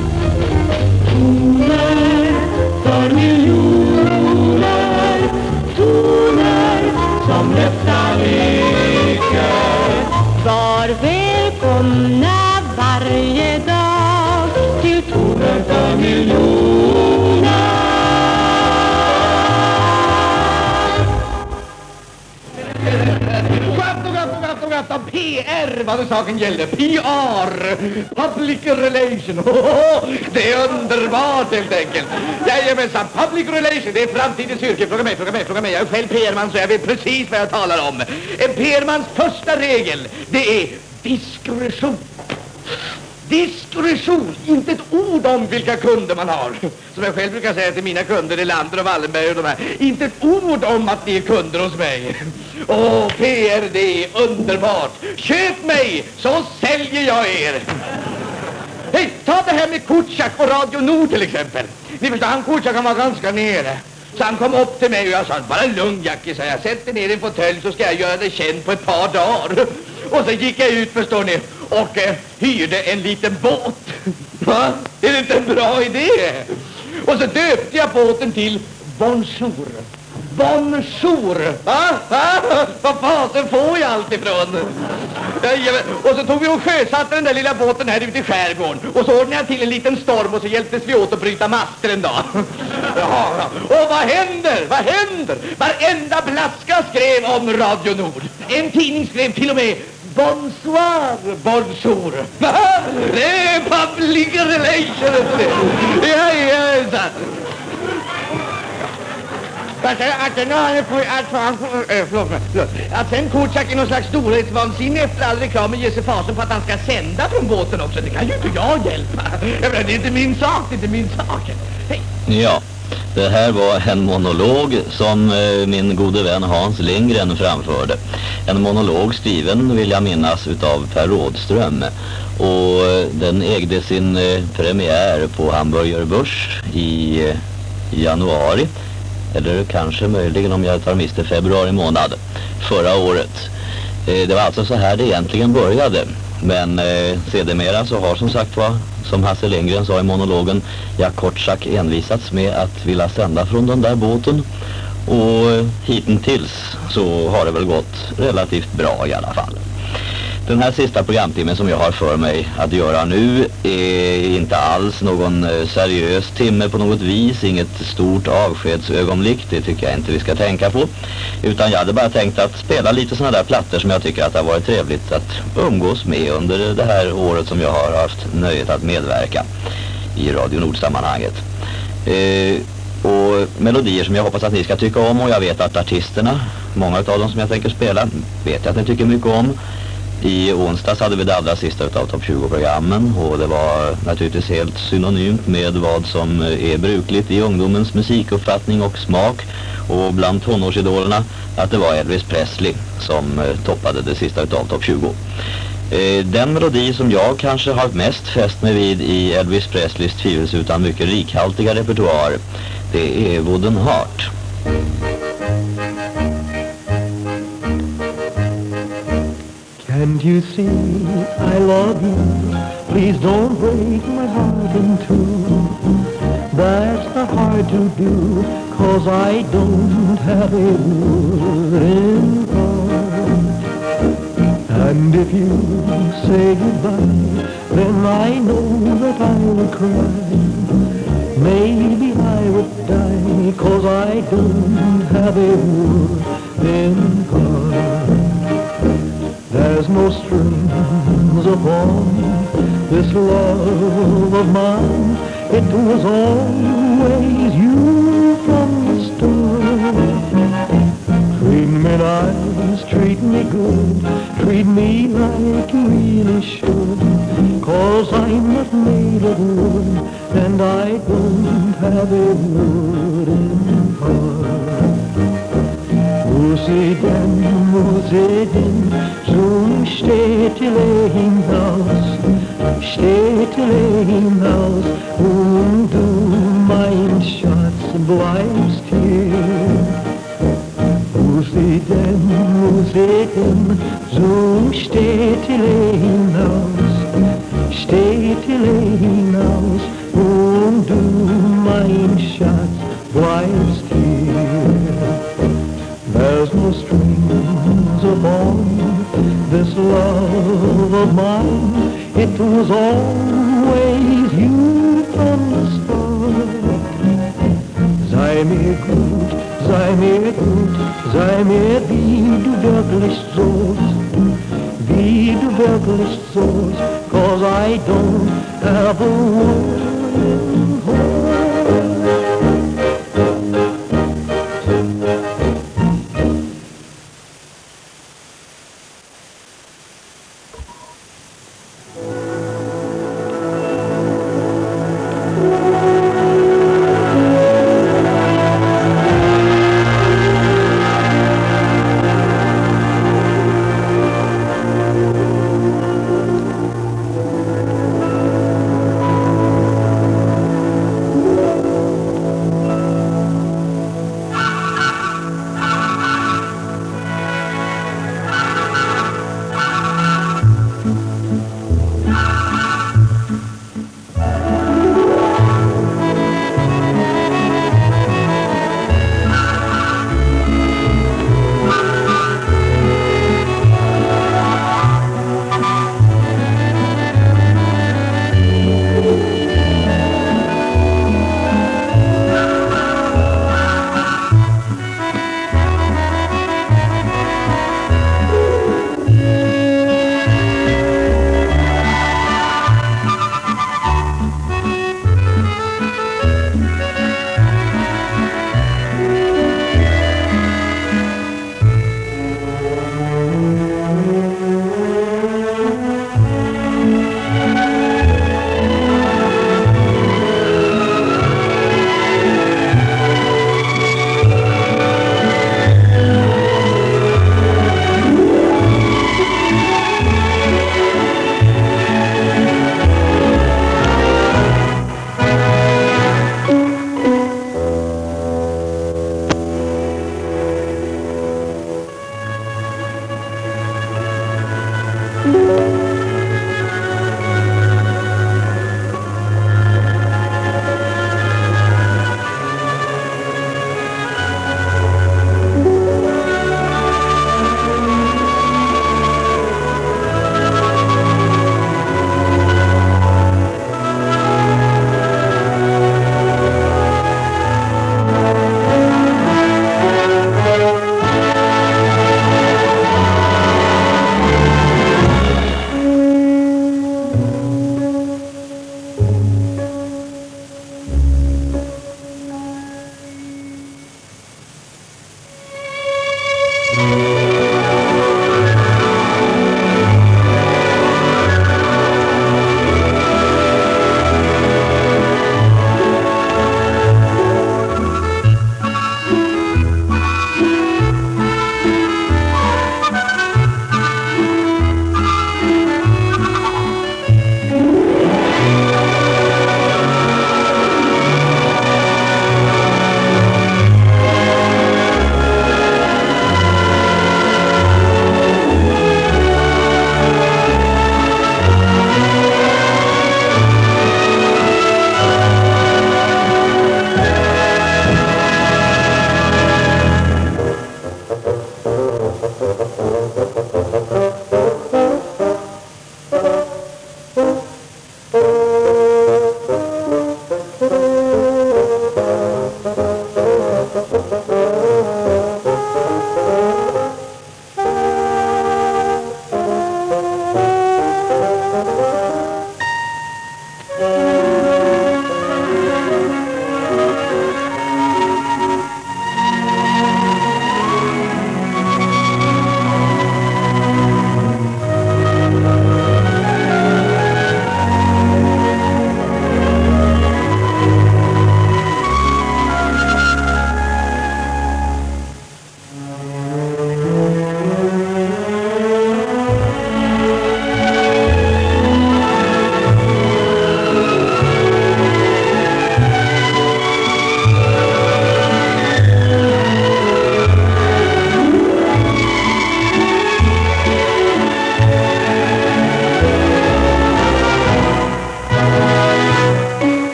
Toner för miljoner, toner som löftar ekar. Var välkomna varje dag till toner för miljoner. P R vad det saken gällde. P R, Public Relation. Oh, det är underbart helt enkelt. Jajamensan, Public Relation, det är framtidens yrke. Fråga mig, fråga mig, fråga mig. Jag är själv P R-man så jag vet precis vad jag talar om. En P R-mans första regel, det är diskretion. Diskretion, inte ett ord om vilka kunder man har. Som jag själv brukar säga till mina kunder i Lander och Wallenberg och de här. Inte ett ord om att ni är kunder hos mig. Åh, P R, det är underbart. Köp mig så säljer jag er. Hej, ta det här med Kutschak och Radio Nord till exempel. Ni förstår, han Kutschak han var ganska nere. Så han kom upp till mig och jag sa, bara lugn Jackie, så jag sätter ner i en fåtölj så ska jag göra det känt på ett par dagar. Och så gick jag ut, förstår ni, och eh, hyrde en liten båt. Va? Är det inte en bra idé? Och så döpte jag båten till Bonjour. Bonjour! Va? Va? Vad fasen får jag allt ifrån? Och så tog vi och sjösatte den där lilla båten här ute i skärgården. Och så ordnade jag till en liten storm och så hjälptes vi åt att bryta master en dag. Ja, och vad händer? Vad händer? Varenda blaska skrev om Radio Nord. En tidning skrev till och med Bonsoir, bonjour. Det är public relation. Ja, ja, ja. Att sen att sen Kutschak i någon slags storhetsvansinne efter all reklamen ger sig fasen på att han ska sända från båten också. Det kan ju inte jag hjälpa. Jag menar, det är inte min sak, det är inte min sak. Hej. Ja, det här var en monolog som eh, min gode vän Hans Lindgren framförde. En monolog skriven, vill jag minnas, utav Per Rådström. Och eh, den ägde sin eh, premiär på Hamburger Börs i eh, januari. Eller kanske möjligen om jag tar miste februari månad förra året. Eh, det var alltså så här det egentligen började. Men eh, sedermera så har som sagt var, som Hasse Lindgren sa i monologen, jag kort sagt envisats med att vilja sända från den där båten. Och eh, hittills så har det väl gått relativt bra i alla fall. Den här sista programtimmen som jag har för mig att göra nu är inte alls någon seriös timme på något vis, inget stort avskedsögonblick, det tycker jag inte vi ska tänka på. Utan jag hade bara tänkt att spela lite sådana där plattor som jag tycker att det har varit trevligt att umgås med under det här året som jag har haft nöjet att medverka i Radio Nord-sammanhanget. Eh, och melodier som jag hoppas att ni ska tycka om, och jag vet att artisterna, många av dem som jag tänker spela, vet jag att ni tycker mycket om. I onsdags hade vi det allra sista utav topp tjugo-programmen och det var naturligtvis helt synonymt med vad som är brukligt i ungdomens musikuppfattning och smak, och bland tonårsidolerna att det var Elvis Presley som toppade det sista utav topp tjugo. Den melodi som jag kanske har mest fäst mig vid i Elvis Presleys tvivelsutan mycket rikhaltiga repertoar, det är Wooden Heart. Can't you see I love you? Please don't break my heart in two. That's not hard to do, 'cause I don't have a wooden heart. And if you say goodbye, then I know that I will cry. Maybe I would die, 'cause I don't have a wooden heart. There's no strings upon this love of mine. It was always you from the start. Treat me nice, treat me good, treat me like you really should. 'Cause I'm not made of wood, and I don't have a wooden heart. Wo sie denn, wo sie denn, so steht die hinaus, steht die hinaus, und du, mein Schatz, bleibst hier. Wo sie denn, wo sie denn, so steht die hinaus, steht die hinaus, und du, mein Schatz, bleibst here. There's no strings upon this love of mine. It was always you from the start. Sei mir gut, sei mir gut, sei mir wie du wirklich sollst, wie du wirklich sollst, 'cause I don't have a woman home.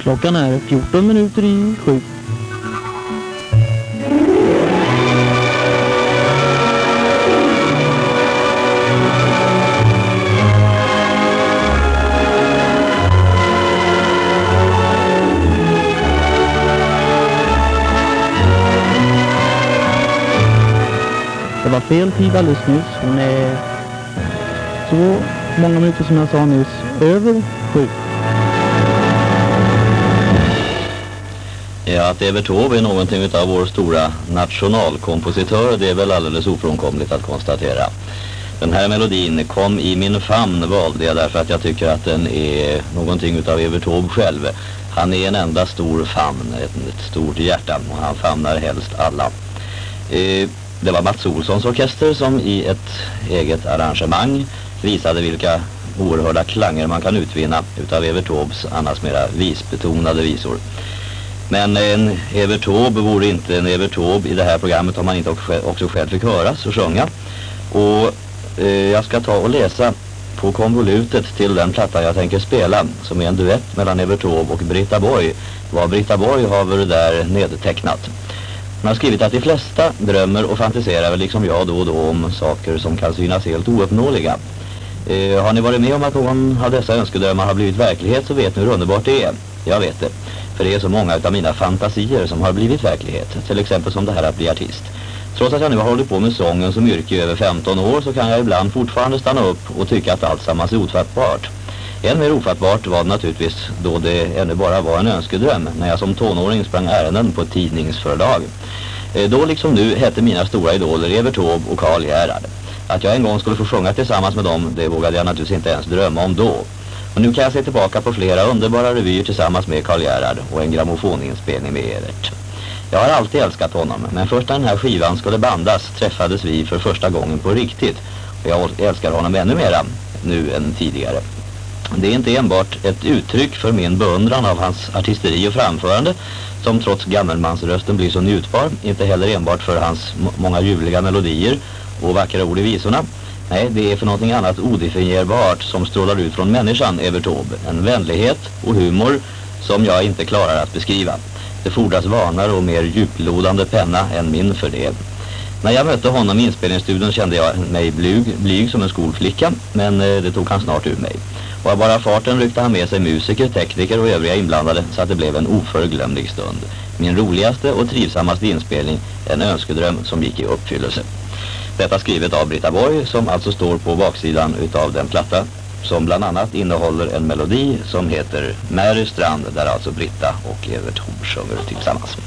Klockan är fjorton minuter i sju. Det var fel tid alldeles nyss. Hon är så många minuter som jag sa nyss. Över sju. Ja, att Evert Taube är någonting av vår stora nationalkompositör, det är väl alldeles ofrånkomligt att konstatera. Den här melodin, Kom i min famn, valde jag därför att jag tycker att den är någonting av Evert Taube själv. Han är en enda stor famn, ett, ett stort hjärta, och han famnar helst alla. Eh, det var Mats Olssons orkester som i ett eget arrangemang visade vilka oerhörda klanger man kan utvinna utav Evert Taubes annars mera visbetonade visor. Men en Evert Taube vore inte en Evert Taube i det här programmet om man inte också själv fick höras och sjunga. Och eh, jag ska ta och läsa på konvolutet till den platta jag tänker spela, som är en duett mellan Evert Taube och Britta Borg. Vad Britta Borg har väl där nedtecknat. Hon har skrivit att de flesta drömmer och fantiserar väl liksom jag då och då om saker som kan synas helt ouppnåeliga. Eh, har ni varit med om att någon av dessa önskedrömmar har blivit verklighet, så vet ni hur underbart det är. Jag vet det. För det är så många av mina fantasier som har blivit verklighet. Till exempel som det här att bli artist. Trots att jag nu har hållit på med sången som yrke i över femton år, så kan jag ibland fortfarande stanna upp och tycka att allt sammans är ofattbart. Än mer ofattbart var det naturligtvis då det ännu bara var en önskedröm, när jag som tonåring sprang ärenden på ett tidningsförlag. Då liksom nu hette mina stora idoler Evert Taube och Karl Gerhard. Att jag en gång skulle få sjunga tillsammans med dem, det vågade jag naturligtvis inte ens drömma om då. Och nu kan jag se tillbaka på flera underbara revyer tillsammans med Karl Gerhard och en grammofoninspelning med Evert. Jag har alltid älskat honom, men först när den här skivan skulle bandas träffades vi för första gången på riktigt. Och jag älskar honom ännu mera nu än tidigare. Det är inte enbart ett uttryck för min beundran av hans artisteri och framförande, som trots gammelmansrösten blir så njutbar, inte heller enbart för hans många ljuvliga melodier och vackra ord i visorna. Nej, det är för någonting annat odefinierbart som strålar ut från människan Evert Taube. En vänlighet och humor som jag inte klarar att beskriva. Det fordras vanare och mer djuplodande penna än min för det. När jag mötte honom i inspelningsstudion kände jag mig blyg, blyg som en skolflicka, men det tog han snart ur mig. Och av bara farten ryckte han med sig musiker, tekniker och övriga inblandade, så att det blev en oförglömlig stund. Min roligaste och trivsammaste inspelning, en önskedröm som gick i uppfyllelse. Detta skrivet av Britta Borg, som alltså står på baksidan utav den platta, som bland annat innehåller en melodi som heter Mary Strand, där alltså Britta och Evert Taube sjunger tillsammans.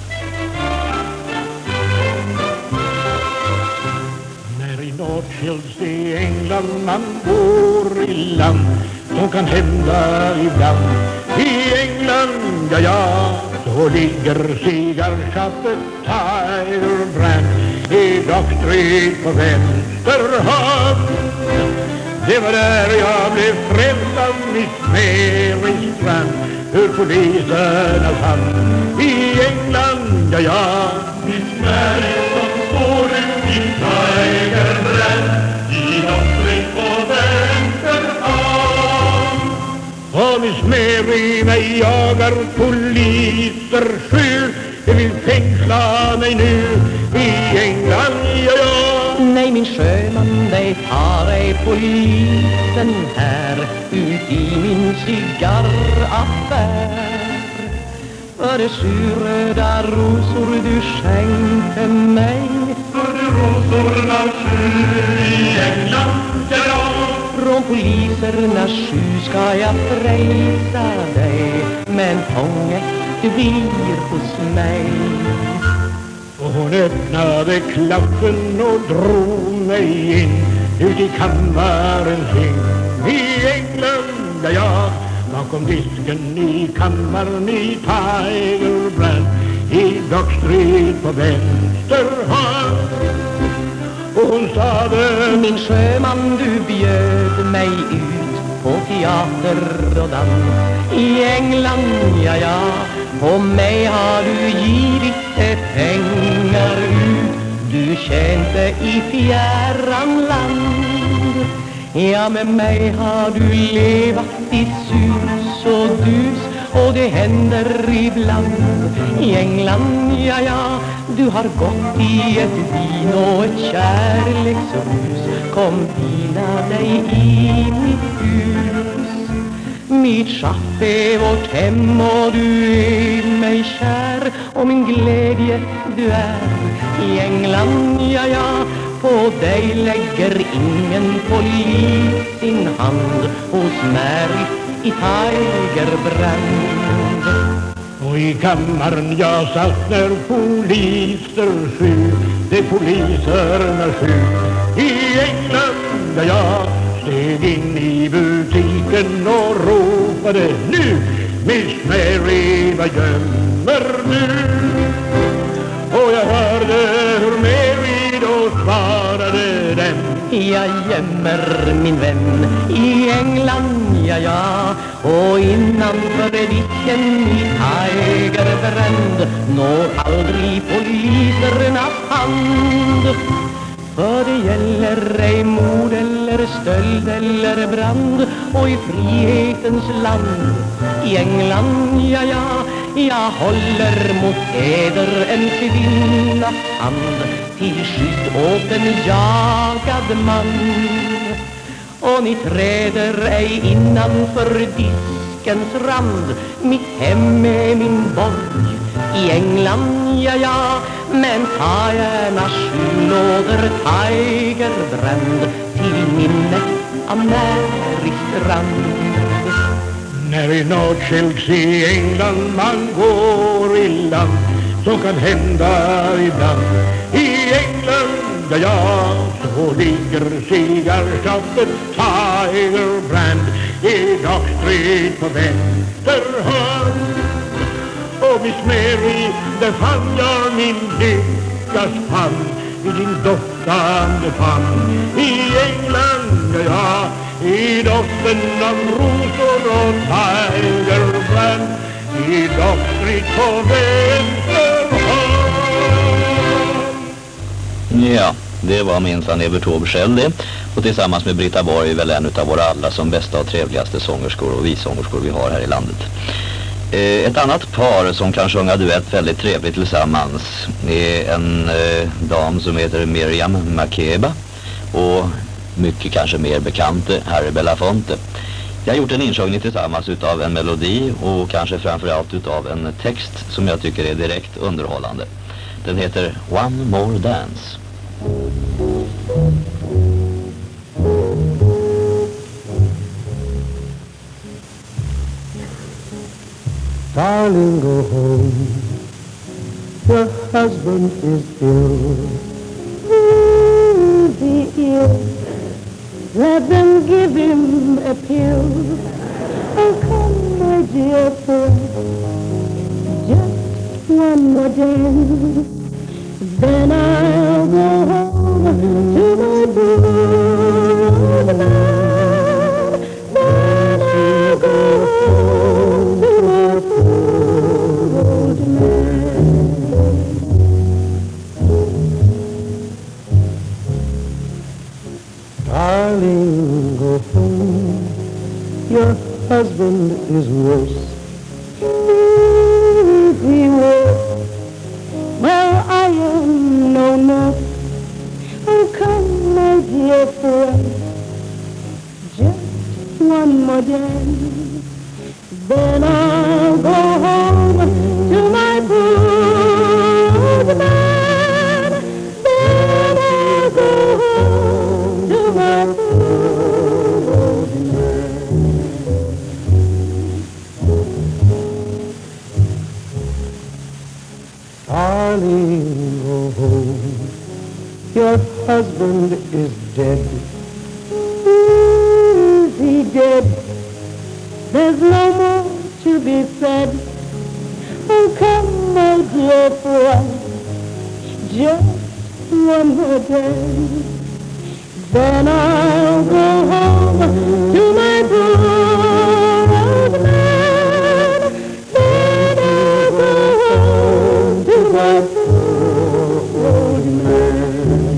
När i Northfields i England man bor i land, så kan hända ibland i England, ja ja, så ligger cigarrschaffet Tyler Brand i Dock Street på vänster hand. Det var där jag blev frälst av Miss Mary Strand, ur polisernas hand i England, ja ja. Miss Mary som står ut i Tiger Brand i Dock Street på vänster hand. Och Miss Mary mig jagar poliser skyr, de vill fängsla mig nu i England, ja ja. Nej min sjöman, nej tar ej polisen här ut i min cigarraffär. För de surröda rosor du skänkte mig, för de rosorna sju i England, ja ja. Från polisernas sju ska jag frälsa dig, men fånget du blir hos mig. Och hon öppnade klaffen och drog mig in ut i kammaren sin i England, ja ja. Bakom disken i kammaren i Tiger Brand i Dock Street på vänster hand. Och hon sade: min sjöman, du bjöd mig ut på teater och dans i England, ja ja. På mig har du givit pengar ut, du kände i fjärran land. Ja, med mig har du levat i sus och dus och det händer ibland i England, ja ja. Du har gått i ett vin och ett kärleksrus. Kom vila dig i mitt hus. Mitt schaff är vårt hem och du är mig kär. Och min glädje du är i England, ja ja. På dig lägger ingen polis sin hand. Hos Mary i Tigerbrand. Och i kammaren jag satt när poliser sju, de poliserna sju. I England där jag steg in i butiken och ropade nu, Miss Mary, vad gömmer nu? Och jag hörde hur Mary då svarade den: jag gömmer min vän i England, ja ja. Och innanför diken i Tigerbrand når aldrig polisernas hand. För det gäller ej mord eller stöld eller brand. Och i frihetens land i England, ja ja. Jag håller mot eder en kvinnas hand till skydd åt en jagad man. Och ni träder ej innanför diskens rand. Mitt hem är min borg i England, ja ja. Men ta gärna sju lådor Tigerbrand till minne av Mary strand. När i Norrskälds i England man går i land, så kan hända ibland i England, ja ja, så ligger cigarrshoppet Tigerbrand i Dock Street på vänsterhörn. Och Miss Mary, där fann jag min lyckas famn i din doftande famn i England, ja ja. I doften av rosor och Tigerbrand i Dock Street på vänsterhörn. Ja, det var minsann Evert Taube själv det. Och tillsammans med Britta Borg väl en av våra alla som bästa och trevligaste sångerskor och visångerskor vi har här i landet. Eh, ett annat par som kan sjunga duett väldigt trevligt tillsammans är en eh, dam som heter Miriam Makeba och mycket kanske mer bekante Harry Belafonte. Jag har gjort en insjungning tillsammans utav en melodi och kanske framförallt utav en text som jag tycker är direkt underhållande. Den heter One More Dance. Darling, go home. Your husband is ill. Mm, the ill. Let them give him a pill. Oh, come, my dear friend. Just one more dance. Then I'll go home to my blue man. Then I'll go home to my blue man. Darling, go home. Your husband is worse. Is he worse? Well, I am no nurse. Oh, come, my dear friend. Just one more dance. Then I'll go home to my good man. Then I'll go home to my good man. Darling, go home. Your husband is dead. Is he dead? There's no more to be said. Oh, come, my dear friend. Just one more day. Then I'll go home to my good man. Then I'll go home to my good man.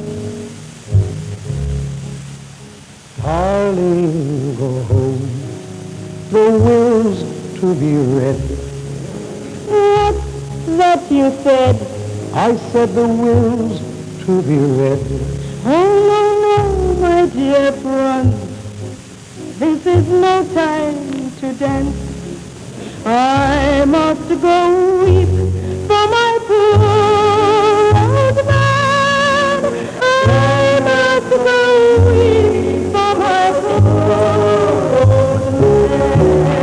Darling, go home. wills to be read. What's that you said? I said the wills to be read. Oh, no, no, my dear friend, this is no time to dance. I must go weep for my poor old man. I must go weep for my poor old man.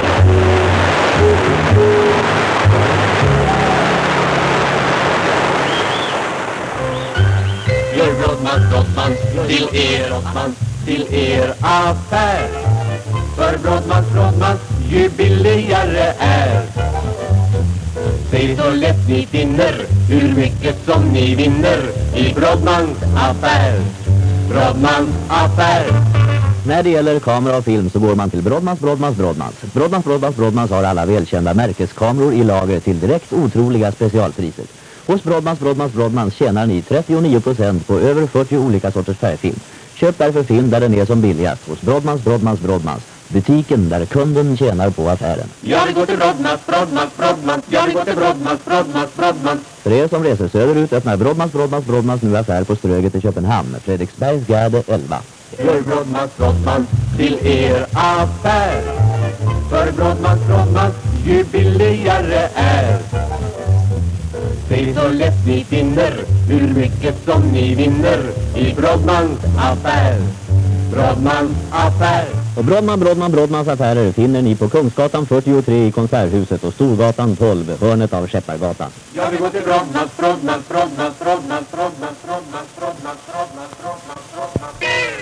Gör Brodmans, Brodmans, till er, Brodmans, till er affär. För Brodmans, Brodmans ju billigare är. Säg så lätt ni finner hur mycket som ni vinner i Brodmans affär. Brodmans affär. När det gäller kamera och film så går man till Brodmans, Brodmans, Brodmans. Brodmans, Brodmans, Brodmans har alla välkända märkeskameror i lager till direkt otroliga specialpriser. Hos Brodmans, Brodmans, Brodmans tjänar ni trettionio procent på över fyrtio olika sorters färgfilm. Köp därför film där den är som billigast hos Brodmans, Brodmans, Brodmans. Butiken där kunden tjänar på affären. Jag vill gå till Brodmans, Brodmans, Brodmans. Jag vill gå till Brodmans, Brodmans, Brodmans. För er som reser söderut öppnar Brodmans, Brodmans, Brodmans nu affär på Ströget i Köpenhamn. Fredriksbergsgade elva. Gör Brodmans, Brodmans till er affär. För Brodmans, Brodmans ju billigare är. Säg så lätt ni finner hur mycket som ni vinner i Brodmans affär. Brodmans affär. Och Brodman, Brodman, Brodmans affärer finner ni på Kungsgatan fyrtiotre i Konserthuset och Storgatan tolv, hörnet av Skeppargatan. Jag vill gå till Brodmans, Brodmans, Brodmans, Brodmans, Brodmans, Brodmans, Brodmans, Brodmans, Brodmans, Brodmans.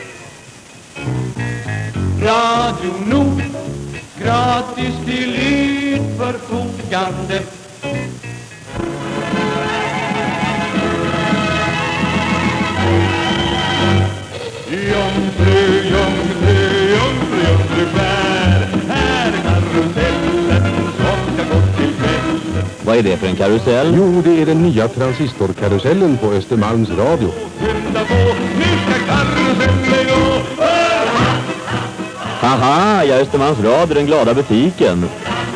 Radio Nord, gratis till ert förfogande. Jungfru, jungfru, jungfru, jungfru skär. Här är karusellen som ska gå till kväll. Vad är det för en karusell? Jo, det är den nya transistorkarusellen på Östermalms radio. Skynda på, nu ska karusellen gå. Haha, ja, Östermalms radio, den glada butiken.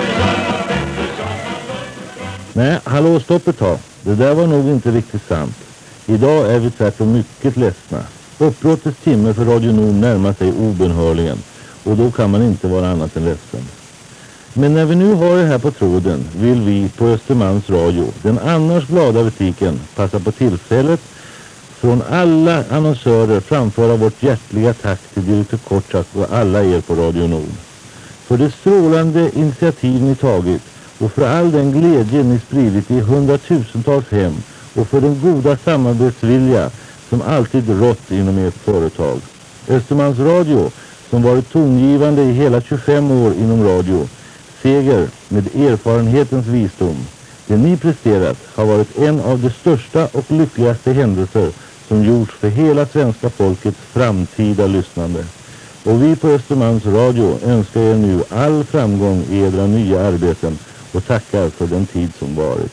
Nej, hallå, stopp ett tag. Det där var nog inte riktigt sant. Idag är vi tvärtom mycket ledsna. Uppbrottets timme för Radio Nord närmar sig obenhörligen och då kan man inte vara annat än ledsen. Men när vi nu har det här på tråden vill vi på Östermalms radio, den annars glada butiken, passa på tillfället från alla annonsörer framföra vårt hjärtliga tack till direktör Kortsak och alla er på Radio Nord. För det strålande initiativ ni tagit och för all den glädje ni spridit i hundratusentals hem och för den goda samarbetsvilja som alltid rått inom ert företag. Östermalms radio, som varit tongivande i hela tjugofem år inom radio, seger med erfarenhetens visdom. Det ni presterat har varit en av de största och lyckligaste händelser som gjorts för hela svenska folkets framtida lyssnande. Och vi på Östermalms radio önskar er nu all framgång i edra nya arbeten och tackar för den tid som varit.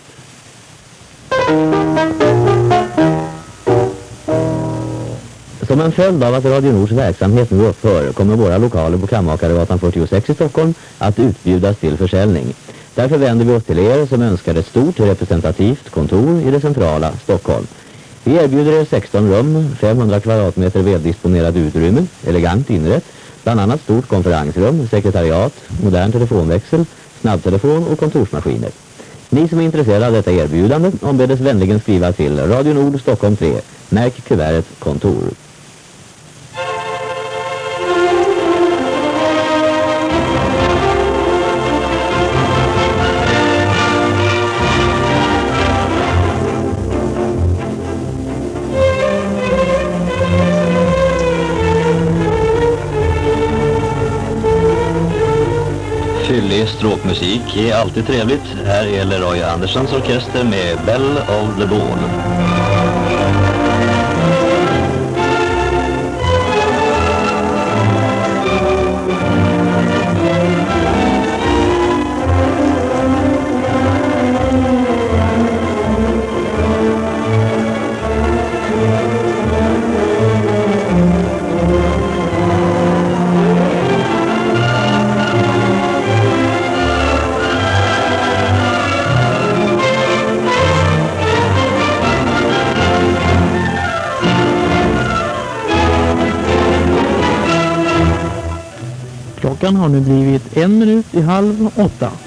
Som en följd av att Radio Nords verksamhet nu upphör kommer våra lokaler på Kammakargatan fyrtiosex i Stockholm att utbjudas till försäljning. Därför vänder vi oss till er som önskar ett stort representativt kontor i det centrala Stockholm. Vi erbjuder er sexton rum, femhundra kvadratmeter väldisponerad utrymme, elegant inrätt, bland annat stort konferensrum, sekretariat, modern telefonväxel, snabbtelefon och kontorsmaskiner. Ni som är intresserade av detta erbjudande ombedes vänligen skriva till Radio Nord Stockholm tre, märk kuvertet kontor. Fyllig stråkmusik är alltid trevligt. Här är Leroy Anderssons orkester med Bell of the Ball. Klockan har nu blivit en minut i halv åtta.